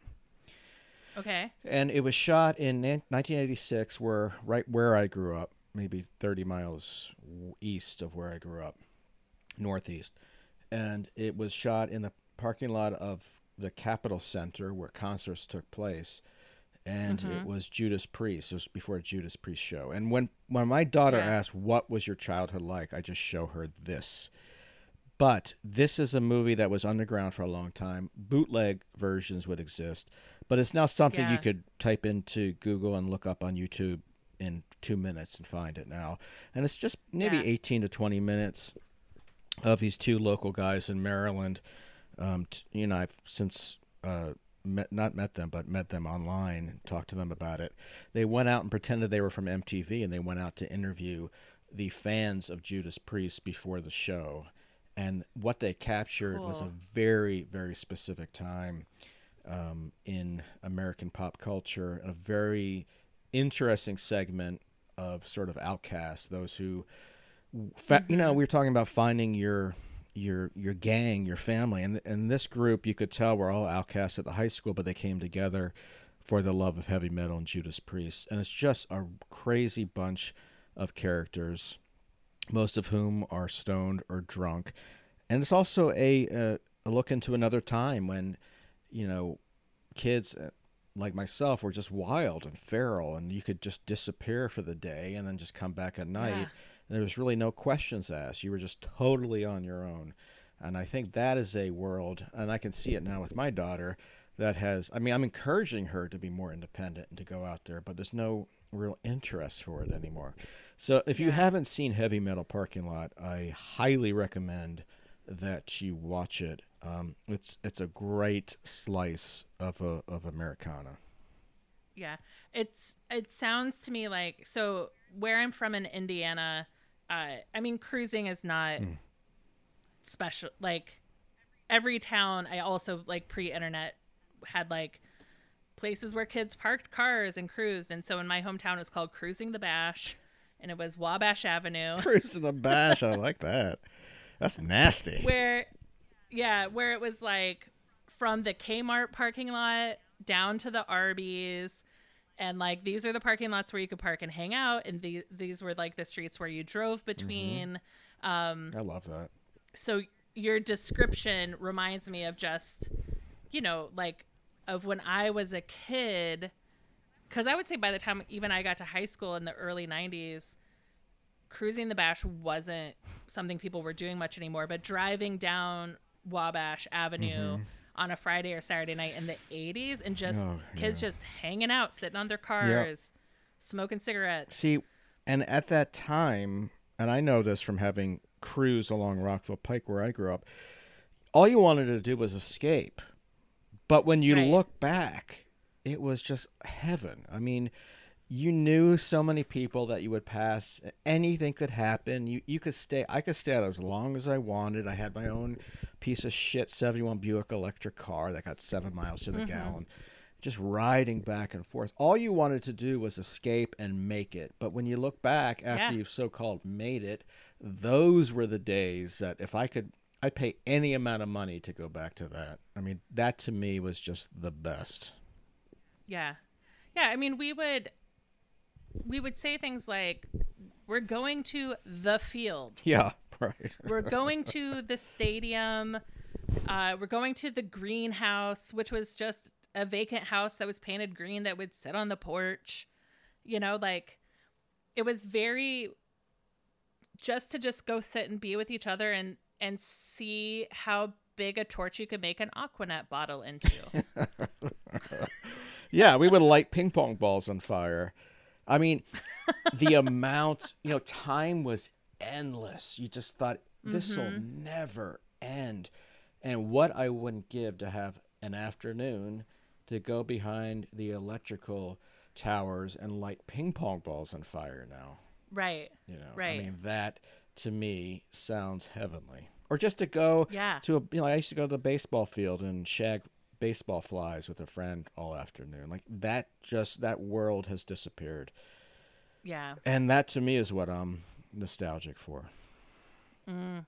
Okay. And it was shot in nineteen eighty-six, where right where I grew up, maybe thirty miles east of where I grew up, northeast. And it was shot in the parking lot of the Capitol Center where concerts took place. And mm-hmm. it was Judas Priest. It was before a Judas Priest show. And when, when my daughter yeah. asked, what was your childhood like, I just show her this. But this is a movie that was underground for a long time. Bootleg versions would exist, but it's now something yeah. you could type into Google and look up on YouTube in two minutes and find it now. And it's just maybe yeah. eighteen to twenty minutes of these two local guys in Maryland. Um, t- you know, I've since uh, met, not met them, but met them online and talked to them about it. They went out and pretended they were from M T V, and they went out to interview the fans of Judas Priest before the show. And what they captured cool. was a very, very specific time um, in American pop culture, a very interesting segment of sort of outcasts, those who, fa- mm-hmm. you know, we were talking about finding your your your gang, your family. And, and this group, you could tell, were all outcasts at the high school, but they came together for the love of heavy metal and Judas Priest. And it's just a crazy bunch of characters, most of whom are stoned or drunk. And it's also a, a, a look into another time when, you know, kids uh, like myself were just wild and feral, and you could just disappear for the day and then just come back at night. Yeah. And there was really no questions asked. You were just totally on your own. And I think that is a world, and I can see it now with my daughter, that has, I mean, I'm encouraging her to be more independent and to go out there, but there's no real interest for it anymore. So if you Yeah. haven't seen Heavy Metal Parking Lot, I highly recommend that you watch it. Um, it's it's a great slice of a of Americana. Yeah. It's it sounds to me like, so where I'm from in Indiana, uh I mean, cruising is not Mm. special. Like every town, I also, like, pre-internet had like places where kids parked cars and cruised. And so in my hometown it was called Cruising the Bash, and it was Wabash Avenue. Cruising the Bash, I like that. That's nasty. Where, yeah, where it was like from the Kmart parking lot down to the Arby's, and like these are the parking lots where you could park and hang out, and the, these were like the streets where you drove between. Um, I love that. so your description reminds me of just, you know, like of when I was a kid, because I would say by the time even I got to high school in the early nineties, Cruising the Bash wasn't something people were doing much anymore, but driving down Wabash Avenue Mm-hmm. on a Friday or Saturday night in the eighties and just Oh, kids yeah. just hanging out, sitting on their cars, smoking cigarettes. See, and at that time, and I know this from having cruised along Rockville Pike where I grew up, all you wanted to do was escape. But when you Right. look back, it was just heaven. I mean, you knew so many people that you would pass. Anything could happen. You you could stay. I could stay out as long as I wanted. I had my own piece of shit seventy-one Buick electric car that got seven miles to the gallon. Just riding back and forth. All you wanted to do was escape and make it. But when you look back after Yeah. you've so-called made it, those were the days that if I could, I'd pay any amount of money to go back to that. I mean, that to me was just the best. Yeah. Yeah, I mean, we would we would say things like, we're going to the field. Yeah, right. We're going to the stadium. Uh, we're going to the greenhouse, which was just a vacant house that was painted green that would sit on the porch. You know, like, it was very just to just go sit and be with each other and, and see how big a torch you could make an Aquanet bottle into. Yeah, we would light ping pong balls on fire. I mean, the amount, you know, time was endless. You just thought, this will never end. And what I wouldn't give to have an afternoon to go behind the electrical towers and light ping pong balls on fire now. Right. You know, Right. I mean, that to me sounds heavenly. Or just to go Yeah. to a, you know, I used to go to the baseball field and shag baseball flies with a friend all afternoon. Like that, just that world has disappeared. Yeah. And that to me is what I'm nostalgic for. Mm.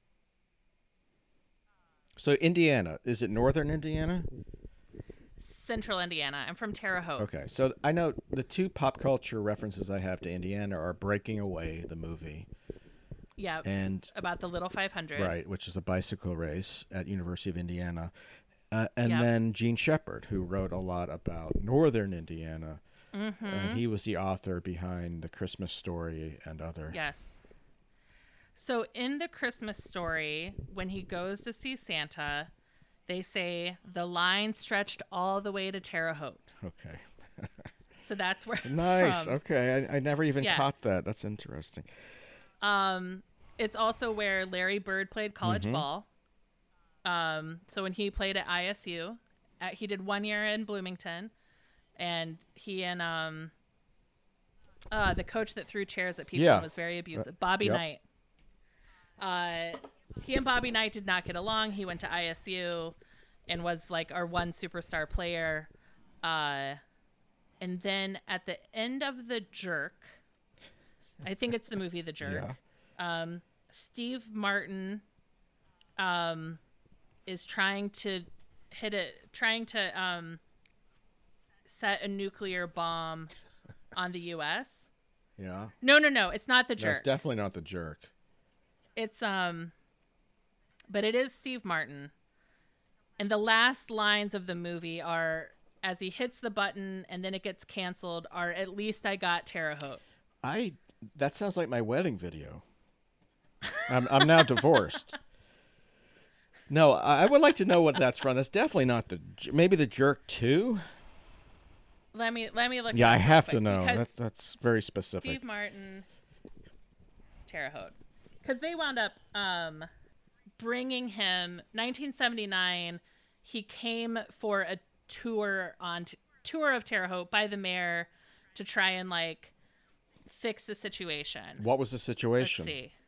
So Indiana, is it northern Indiana? Central Indiana. I'm from Terre Haute. Okay, so I know the two pop culture references I have to Indiana are Breaking Away, the movie, Yeah. and About the Little five hundred. right, which is a bicycle race at University of Indiana, uh, and Yep. then Gene Shepard, who wrote a lot about northern Indiana, Mm-hmm. and he was the author behind The Christmas Story and other. Yes. So in the Christmas Story, when he goes to see Santa, they say the line stretched all the way to Terre Haute. Okay. So that's where Nice. from. Okay, I, I never even Yeah. caught that. That's interesting. Um, it's also where Larry Bird played college ball. Um, so when he played at I S U, uh, he did one year in Bloomington, and he and um, uh, the coach that threw chairs at people Yeah. and was very abusive, Bobby yep. Knight. Uh, he and Bobby Knight did not get along. He went to I S U and was like our one superstar player. Uh, and then at the end of The Jerk, I think it's the movie The Jerk. Yeah. Um, Steve Martin um, is trying to hit it, trying to um, set a nuclear bomb on the U S. Yeah. No, no, no, it's not The That's Jerk. definitely not The Jerk. It's um, but it is Steve Martin, and the last lines of the movie are as he hits the button and then it gets canceled are At Least I Got Terre Haute. I that sounds like my wedding video. I'm I'm now divorced. No, I would like to know what that's from. That's definitely not the maybe the Jerk two. Let me let me look. Yeah, it I up have real to quick, know. because That, that's very specific. Steve Martin, Terre Haute, because they wound up um, bringing him nineteen seventy-nine. He came for a tour on t- tour of Terre Haute by the mayor to try and like fix the situation. What was the situation? Let's see.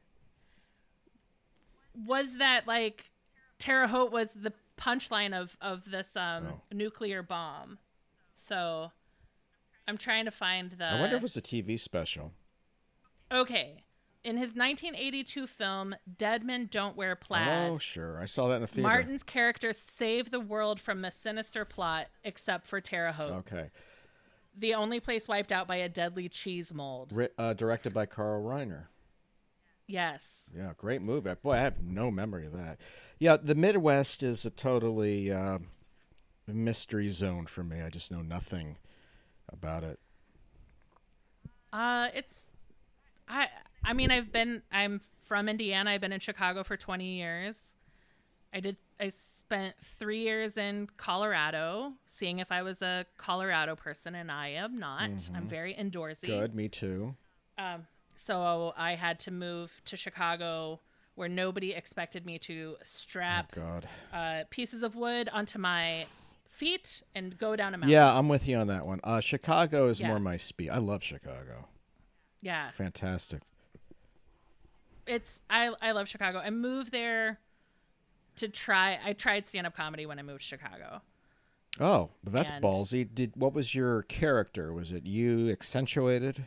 Was that like Terre Haute was the punchline of of this um, Oh. nuclear bomb? So I'm trying to find the. I wonder if it was a T V special. Okay. In his nineteen eighty-two film, Dead Men Don't Wear Plaid, Oh, sure. I saw that in the theater. Martin's character saved the world from a sinister plot except for Terre Haute, Okay. the only place wiped out by a deadly cheese mold. Ri- uh, directed by Carl Reiner. Yes. Yeah, great movie. Boy, I have no memory of that. Yeah, the Midwest is a totally uh, mystery zone for me. I just know nothing about it. Uh, it's, I, I mean, I've been, I'm from Indiana. I've been in Chicago for twenty years. I did, I spent three years in Colorado, seeing if I was a Colorado person, and I am not. Mm-hmm. I'm very indoorsy. Good, me too. Um, so I had to move to Chicago, where nobody expected me to strap Oh, God. uh, pieces of wood onto my feet and go down a mountain. Yeah, I'm with you on that one. Uh, Chicago is Yeah. more my speed. I love Chicago. Yeah. Fantastic. It's I I love Chicago. I moved there to try. I tried stand-up comedy when I moved to Chicago. Oh, but that's And- ballsy. Did what was your character? Was it you accentuated?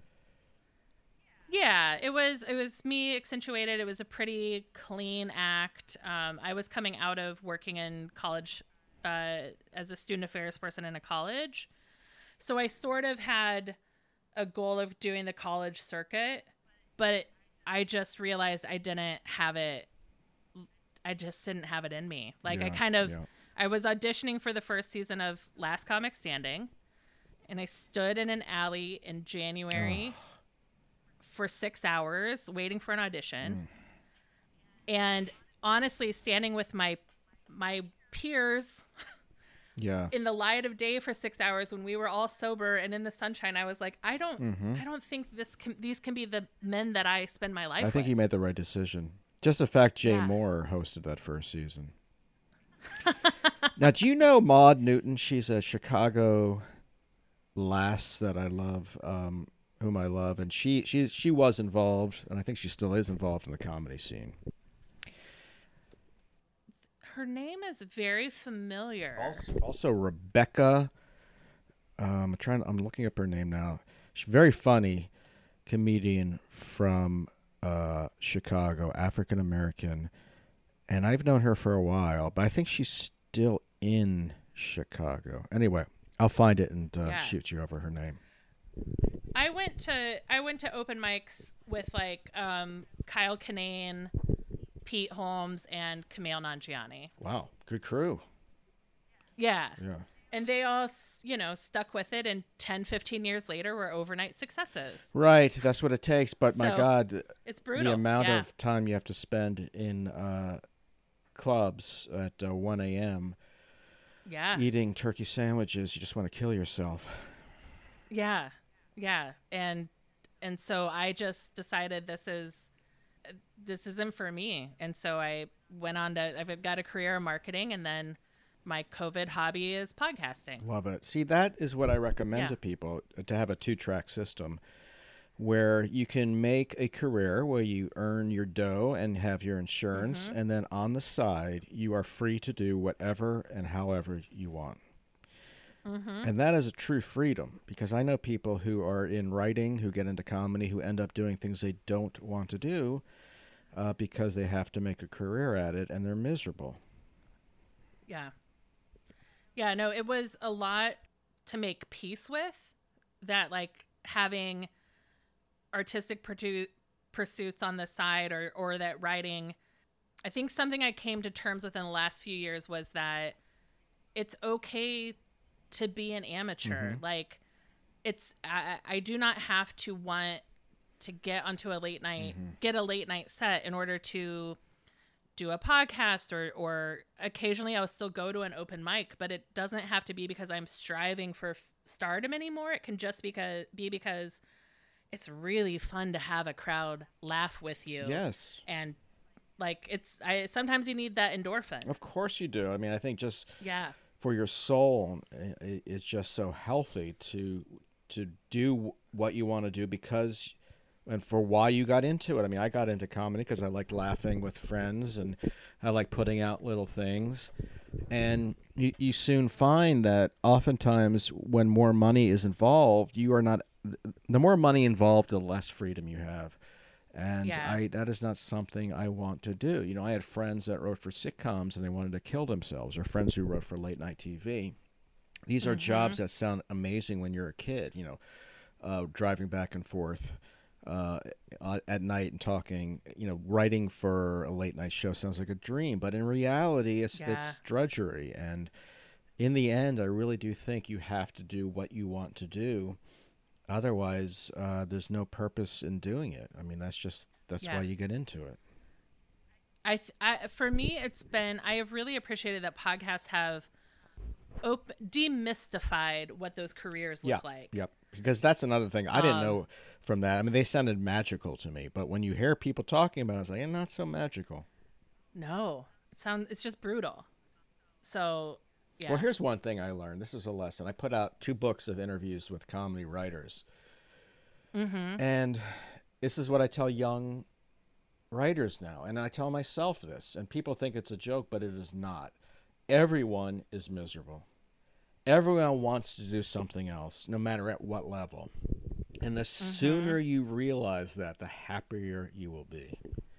Yeah, it was it was me accentuated. It was a pretty clean act. Um, I was coming out of working in college uh, as a student affairs person in a college, so I sort of had a goal of doing the college circuit, but it, I just realized I didn't have it. I just didn't have it in me. Like I Yeah, kind of, yeah. I was auditioning for the first season of Last Comic Standing, and I stood in an alley in January for six hours waiting for an audition. And honestly, standing with my my peers Yeah. in the light of day for six hours when we were all sober and in the sunshine, I was like, I don't, Mm-hmm. I don't think this can, these can be the men that I spend my life I think with. you made the right decision. Just the fact Jay Yeah. Moore hosted that first season. Now, do you know Maude Newton? She's a Chicago lass that I love, um, whom I love, and she she she was involved, and I think she still is involved in the comedy scene. Her name is very familiar. Also, also Rebecca. Um, I'm trying. I'm looking up her name now. She's very funny comedian from uh, Chicago, African American, and I've known her for a while, but I think she's still in Chicago. Anyway, I'll find it and uh, Yeah. shoot you over her name. I went to I went to open mics with like um, Kyle Kinane, Pete Holmes, and Kumail Nanjiani. Wow, good crew. Yeah. Yeah. And they all, s- you know, stuck with it, and ten, fifteen years later were overnight successes. Right, that's what it takes. But my So, God, It's brutal. the amount yeah. of time you have to spend in uh, clubs at uh, one a.m. Yeah. eating turkey sandwiches, you just want to kill yourself. Yeah. Yeah. And and so I just decided this is this isn't for me. And so I went on to I've got a career in marketing, and then my COVID hobby is podcasting. Love it. See, that is what I recommend Yeah. to people, uh, to have a two-track system where you can make a career where you earn your dough and have your insurance, Mm-hmm. and then on the side, you are free to do whatever and however you want. Mm-hmm. And that is a true freedom, because I know people who are in writing, who get into comedy, who end up doing things they don't want to do uh, because they have to make a career at it, and they're miserable. Yeah. Yeah, no, it was a lot to make peace with, that like having artistic purtu- pursuits on the side, or or that writing. I think something I came to terms with in the last few years was that it's okay to be an amateur. Mm-hmm. Like, it's I, I do not have to want to get onto a late night, Mm-hmm. get a late night set in order to do a podcast, or or occasionally I'll still go to an open mic, but it doesn't have to be because I'm striving for f- stardom anymore. It can just because be because it's really fun to have a crowd laugh with you. Yes. And like, it's I sometimes you need that endorphin. Of course you do. I mean, I think just Yeah. for your soul, i- it's just so healthy to to do what you want to do because, and for why you got into it. I mean, I got into comedy because I like laughing with friends and I like putting out little things. And you, you soon find that oftentimes when more money is involved, you are not, the more money involved, the less freedom you have. And Yeah. I that is not something I want to do. You know, I had friends that wrote for sitcoms and they wanted to kill themselves, or friends who wrote for late night T V. These are Mm-hmm. jobs that sound amazing when you're a kid, you know, uh, driving back and forth uh, at night and talking, you know, writing for a late night show sounds like a dream. But in reality, it's, Yeah. it's drudgery. And in the end, I really do think you have to do what you want to do. Otherwise, uh, there's no purpose in doing it. I mean, that's just, that's Yeah. why you get into it. I, th- I for me it's been I have really appreciated that podcasts have op- demystified what those careers look Yeah. like. Yep. Because that's another thing. I didn't Um, know from that. I mean, they sounded magical to me, but when you hear people talking about it, it's like, eh, not so magical. No, it sounds it's just brutal. So yeah. Well, here's one thing I learned. This is a lesson. I put out two books of interviews with comedy writers. Mm-hmm. And this is what I tell young writers now. And I tell myself this, and people think it's a joke, but it is not. Everyone is miserable. Everyone wants to do something else, no matter at what level. And the sooner you realize that, the happier you will be.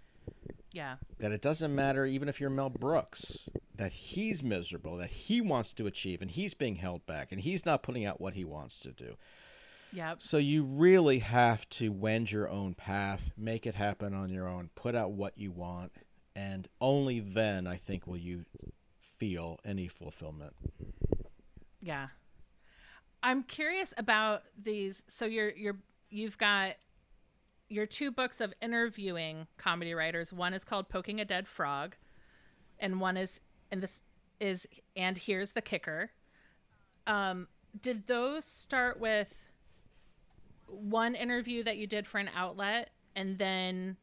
Yeah. That it doesn't matter, even if you're Mel Brooks, that he's miserable, that he wants to achieve, and he's being held back, and he's not putting out what he wants to do. Yeah. So you really have to wend your own path, make it happen on your own, put out what you want, and only then, I think, will you feel any fulfillment. Yeah. I'm curious about these. So you're you're you've got your two books of interviewing comedy writers. One is called Poking a Dead Frog, and one is and this is and Here's the Kicker. Um, did those start with one interview that you did for an outlet, and then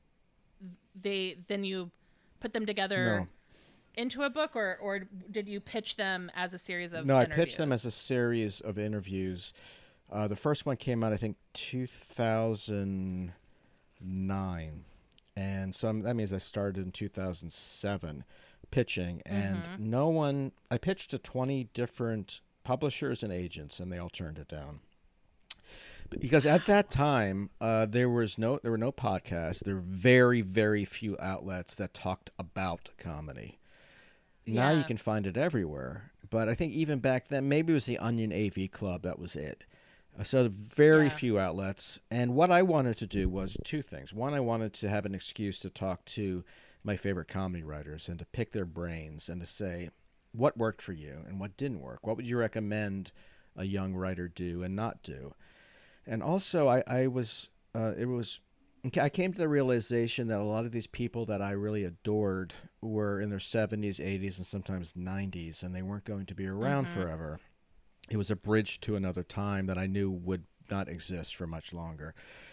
they then you put them together No. into a book, or or did you pitch them as a series of No, I interviews? pitched them as a series of interviews. Uh, the first one came out, I think, two thousand nine. And so I'm- that means I started in two thousand seven pitching. And Mm-hmm. no one, I pitched to twenty different publishers and agents, and they all turned it down. Because at that time, uh, there was no, there were no podcasts. There were very, very few outlets that talked about comedy. Now you Yeah. can find it everywhere. But I think even back then, maybe it was the Onion A V Club. That was it. Uh, So very Yeah. few outlets. And what I wanted to do was two things. One, I wanted to have an excuse to talk to my favorite comedy writers and to pick their brains and to say what worked for you and what didn't work. What would you recommend a young writer do and not do? And also, I, I was, uh, it was, I came to the realization that a lot of these people that I really adored were in their seventies, eighties, and sometimes nineties, and they weren't going to be around Mhm. forever. It was a bridge to another time that I knew would not exist for much longer.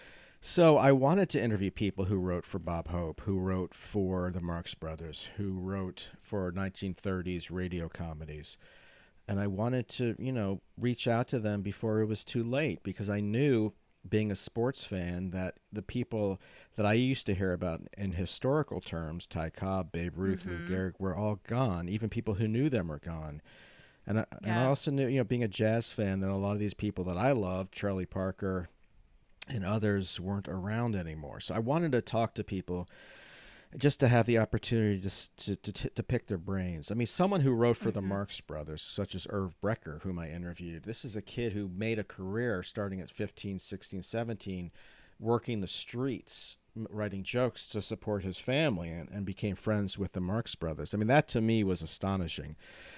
So I wanted to interview people who wrote for Bob Hope, who wrote for the Marx Brothers, who wrote for nineteen thirties radio comedies. And I wanted to, you know, reach out to them before it was too late, because I knew, being a sports fan, that the people that I used to hear about in historical terms, Ty Cobb, Babe Ruth, Lou Mhm. Gehrig, were all gone. Even people who knew them were gone. And I, and I Yeah. also knew, you know, being a jazz fan, that a lot of these people that I loved, Charlie Parker and others, weren't around anymore. So I wanted to talk to people just to have the opportunity to s- to to, to pick their brains. I mean, someone who wrote for the Marx Brothers, such as Irv Brecker, whom I interviewed, this is a kid who made a career starting at fifteen, sixteen, seventeen, working the streets, m- writing jokes to support his family, and, and became friends with the Marx Brothers. I mean, that to me was astonishing.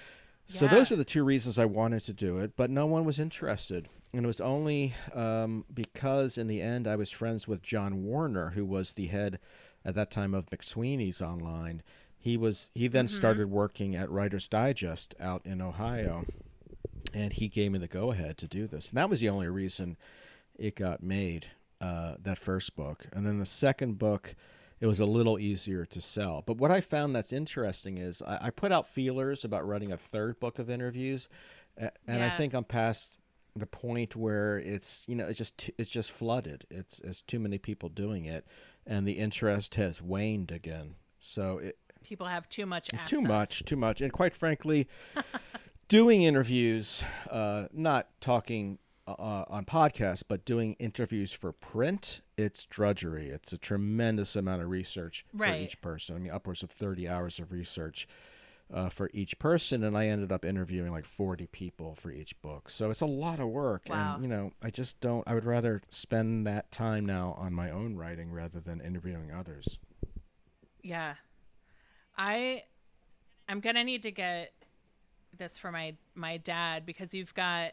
So Yeah. those are the two reasons I wanted to do it, but no one was interested. And it was only um, because in the end I was friends with John Warner, who was the head at that time of McSweeney's Online. He was he then Mm-hmm. started working at Writer's Digest out in Ohio, and he gave me the go-ahead to do this. And that was the only reason it got made, uh, that first book. And then the second book, it was a little easier to sell. But what I found that's interesting is I, I put out feelers about writing a third book of interviews, uh, and I Yeah. think I'm past the point where it's, you know, it's just t- it's just flooded. It's it's too many people doing it, and the interest has waned again. So it, People have too much it's access. too much, too much. And quite frankly, doing interviews, uh, not talking uh, on podcasts, but doing interviews for print, it's drudgery. It's a tremendous amount of research for Right. each person. I mean, upwards of thirty hours of research uh, for each person. And I ended up interviewing like forty people for each book. So it's a lot of work. Wow. And, you know, I just don't, I would rather spend that time now on my own writing rather than interviewing others. Yeah. I I'm going to need to get this for my my dad, because you've got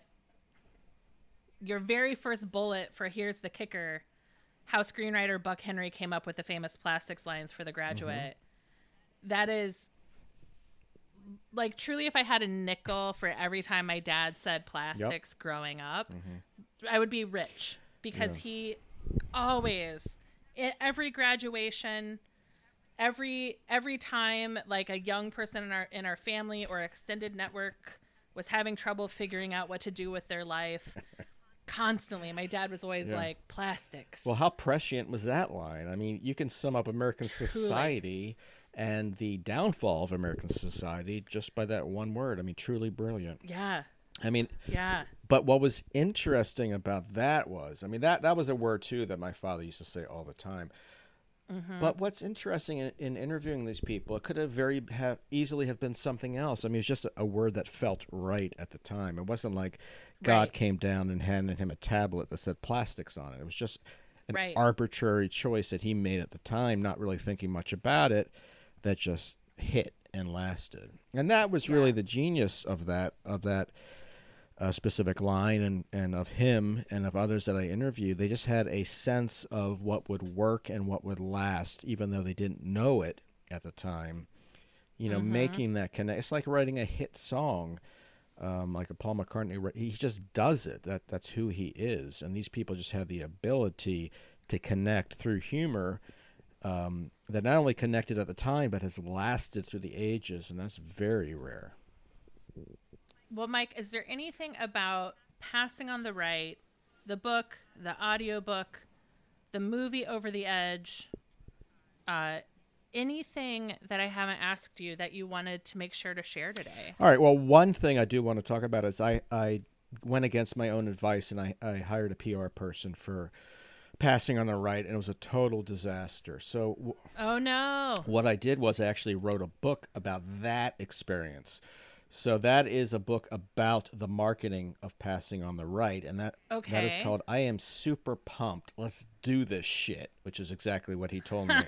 your very first bullet for here's the kicker, how screenwriter Buck Henry came up with the famous plastics lines for The Graduate. That is like, truly, if I had a nickel for every time my dad said plastics growing up, I would be rich, because Yeah. he always, at every graduation, every every time like a young person in our in our family or extended network was having trouble figuring out what to do with their life, constantly my dad was always Yeah. like, plastics. Well, how prescient was that line? I mean, you can sum up American society and the downfall of American society just by that one word. I mean, truly brilliant. yeah. I mean, Yeah. but what was interesting about that was, I mean, that, that was a word, too, that my father used to say all the time. Mm-hmm. But what's interesting in, in interviewing these people, it could have very have easily have been something else. I mean, it's just a, a word that felt right at the time. It wasn't like God Right. came down and handed him a tablet that said plastics on it. It was just an Right. arbitrary choice that he made at the time, not really thinking much about it, that just hit and lasted. And that was really Yeah. the genius of that of that uh, specific line, and, and of him and of others that I interviewed. They just had a sense of what would work and what would last, even though they didn't know it at the time. You know, Mhm. making that connect. It's like writing a hit song, um, like a Paul McCartney. wri- He just does it. That that's who he is. And these people just have the ability to connect through humor, um, that not only connected at the time but has lasted through the ages, and that's very rare. Well, Mike, is there anything about Passing on the Right, the book, the audiobook, the movie Over the Edge, uh, anything that I haven't asked you that you wanted to make sure to share today? All right. Well, one thing I do want to talk about is I, I went against my own advice, and I, I hired a P R person for Passing on the Right, and it was a total disaster. So w- Oh, no. what I did was I actually wrote a book about that experience. So that is a book about the marketing of Passing on the Right, and that that is Okay. called I Am Super Pumped. Let's do this shit, which is exactly what he told me.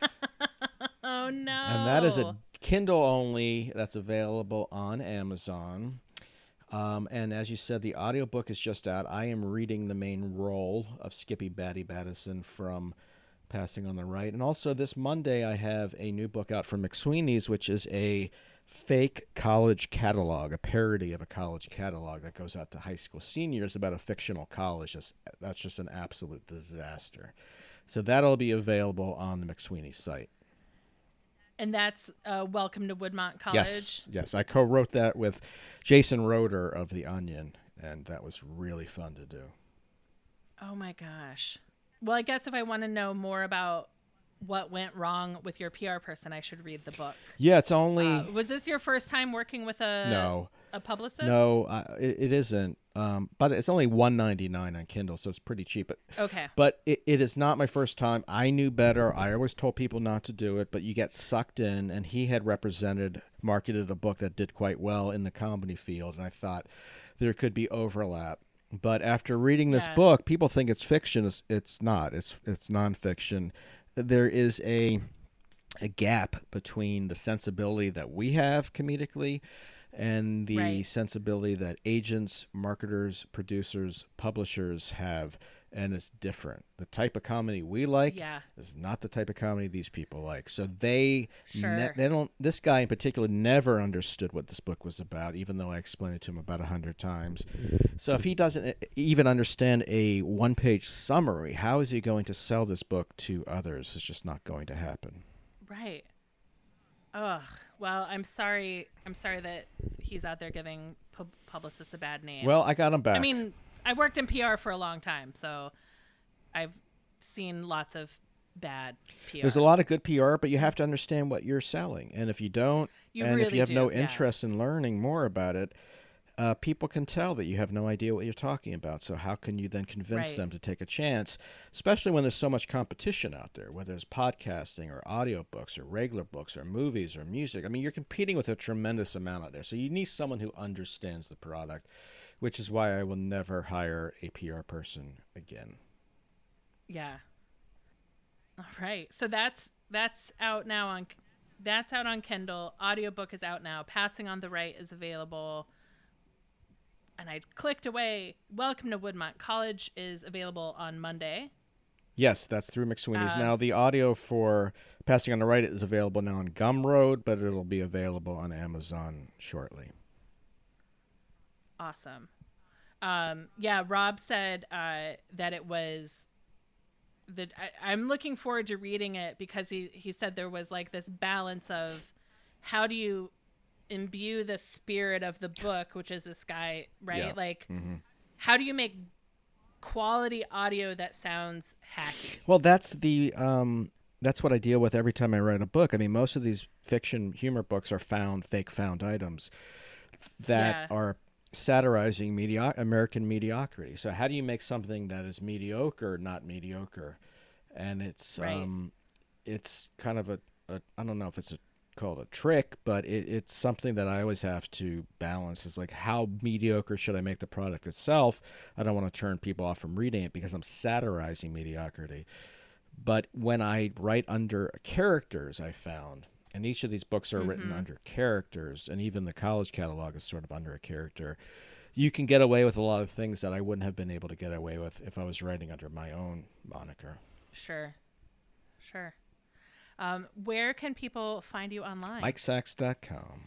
Oh, no. And that is a Kindle only that's available on Amazon. Um, and as you said, the audiobook is just out. I am reading the main role of Skippy Batty Battison from Passing on the Right. And also this Monday, I have a new book out from McSweeney's, which is a fake college catalog, a parody of a college catalog that goes out to high school seniors about a fictional college. That's, that's just an absolute disaster. So that'll be available on the McSweeney site. And that's uh, Welcome to Woodmont College. Yes, yes. I co-wrote that with Jason Roeder of The Onion, and that was really fun to do. Oh, my gosh. Well, I guess if I want to know more about what went wrong with your P R person, I should read the book. Yeah, it's only... Uh, was this your first time working with a no, a publicist? no, uh, it, it isn't. Um, but it's only one ninety-nine on Kindle, so it's pretty cheap. But, Okay. but it, it is not my first time. I knew better. I always told people not to do it, but you get sucked in, and he had represented, marketed a book that did quite well in the comedy field, and I thought there could be overlap. But after reading this Yeah. book, people think it's fiction. It's, it's not. It's it's nonfiction. There is a a gap between the sensibility that we have comedically and the Right. sensibility that agents, marketers, producers, publishers have, and it's different. The type of comedy we like Yeah. is not the type of comedy these people like. So they Sure. ne- they don't. This guy in particular never understood what this book was about, even though I explained it to him about a hundred times. So if he doesn't even understand a one-page summary, how is he going to sell this book to others? It's just not going to happen. Right. Ugh. Well, I'm sorry. I'm sorry that he's out there giving pub- publicists a bad name. Well, I got him back. I mean, I worked in P R for a long time, so I've seen lots of bad P R. there's a lot of good P R, but you have to understand what you're selling. And if you don't, You and if really you have do, no yeah. interest in learning more about it, uh, people can tell that you have no idea what you're talking about. So how can you then convince Right. them to take a chance, especially when there's so much competition out there, whether it's podcasting or audiobooks or regular books or movies or music. I mean, you're competing with a tremendous amount out there. So you need someone who understands the product, which is why I will never hire a P R person again. Yeah. All right. So that's that's out now on that's out on Kindle. Audiobook is out now. Passing on the Right is available. And I clicked away. Welcome to Woodmont College is available on Monday. Yes, that's through McSweeney's. Uh, now, the audio for Passing on the Right is available now on Gumroad, but it'll be available on Amazon shortly. Awesome. Um, yeah, Rob said uh, that it was that I, I'm looking forward to reading it because he, he said there was like this balance of how do you imbue the spirit of the book, which is this guy, right? Yeah. Like, Mm-hmm. how do you make quality audio that sounds hacky? Well, that's the um, that's what I deal with every time I write a book. I mean, most of these fiction humor books are found, fake found items that Yeah. are satirizing medio- American mediocrity. So how do you make something that is mediocre not mediocre? And it's Right. um, it's kind of a, a I don't know if it's a called a trick, but it, it's something that I always have to balance. Is like, how mediocre should I make the product itself? I don't want to turn people off from reading it because I'm satirizing mediocrity. But when I write under characters, I found, and each of these books are written Mhm. under characters, and even the college catalog is sort of under a character, you can get away with a lot of things that I wouldn't have been able to get away with if I was writing under my own moniker. Sure. Sure. Um, where can people find you online? Mike Sachs dot com.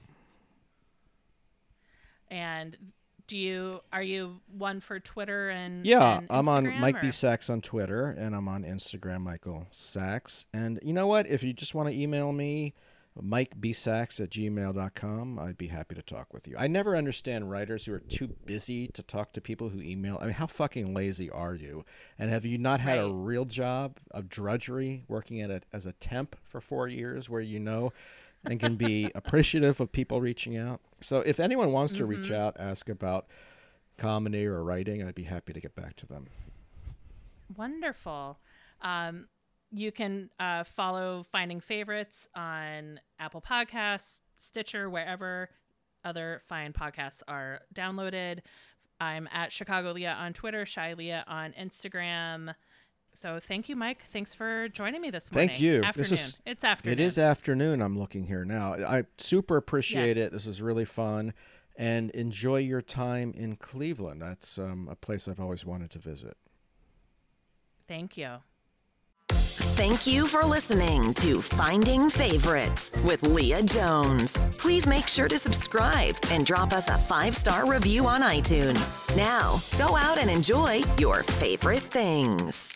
And do you are you one for Twitter and Yeah, and I'm on Instagram, Mike or- B. Sachs on Twitter, and I'm on Instagram, Michael Sachs. And you know what? If you just want to email me, mike b sachs at gmail dot com, I'd be happy to talk with you. I never understand writers who are too busy to talk to people who email. I mean, how fucking lazy are you? And have you not had a Right. real job of drudgery working at a, as a temp for four years where you know and can be appreciative of people reaching out? So if anyone wants to reach Mhm. out, ask about comedy or writing, I'd be happy to get back to them. Wonderful. Um, you can uh, follow Finding Favorites on Apple Podcasts, Stitcher, wherever other fine podcasts are downloaded. I'm at Chicago Leah on Twitter, Shy Leah on Instagram. So thank you, Mike. Thanks for joining me this morning. Thank you. This Afternoon. is- it's afternoon. It is afternoon. I'm looking here now. I super appreciate Yes. it. This is really fun. And enjoy your time in Cleveland. That's um, a place I've always wanted to visit. Thank you. Thank you for listening to Finding Favorites with Leah Jones. Please make sure to subscribe and drop us a five-star review on iTunes. Now, go out and enjoy your favorite things.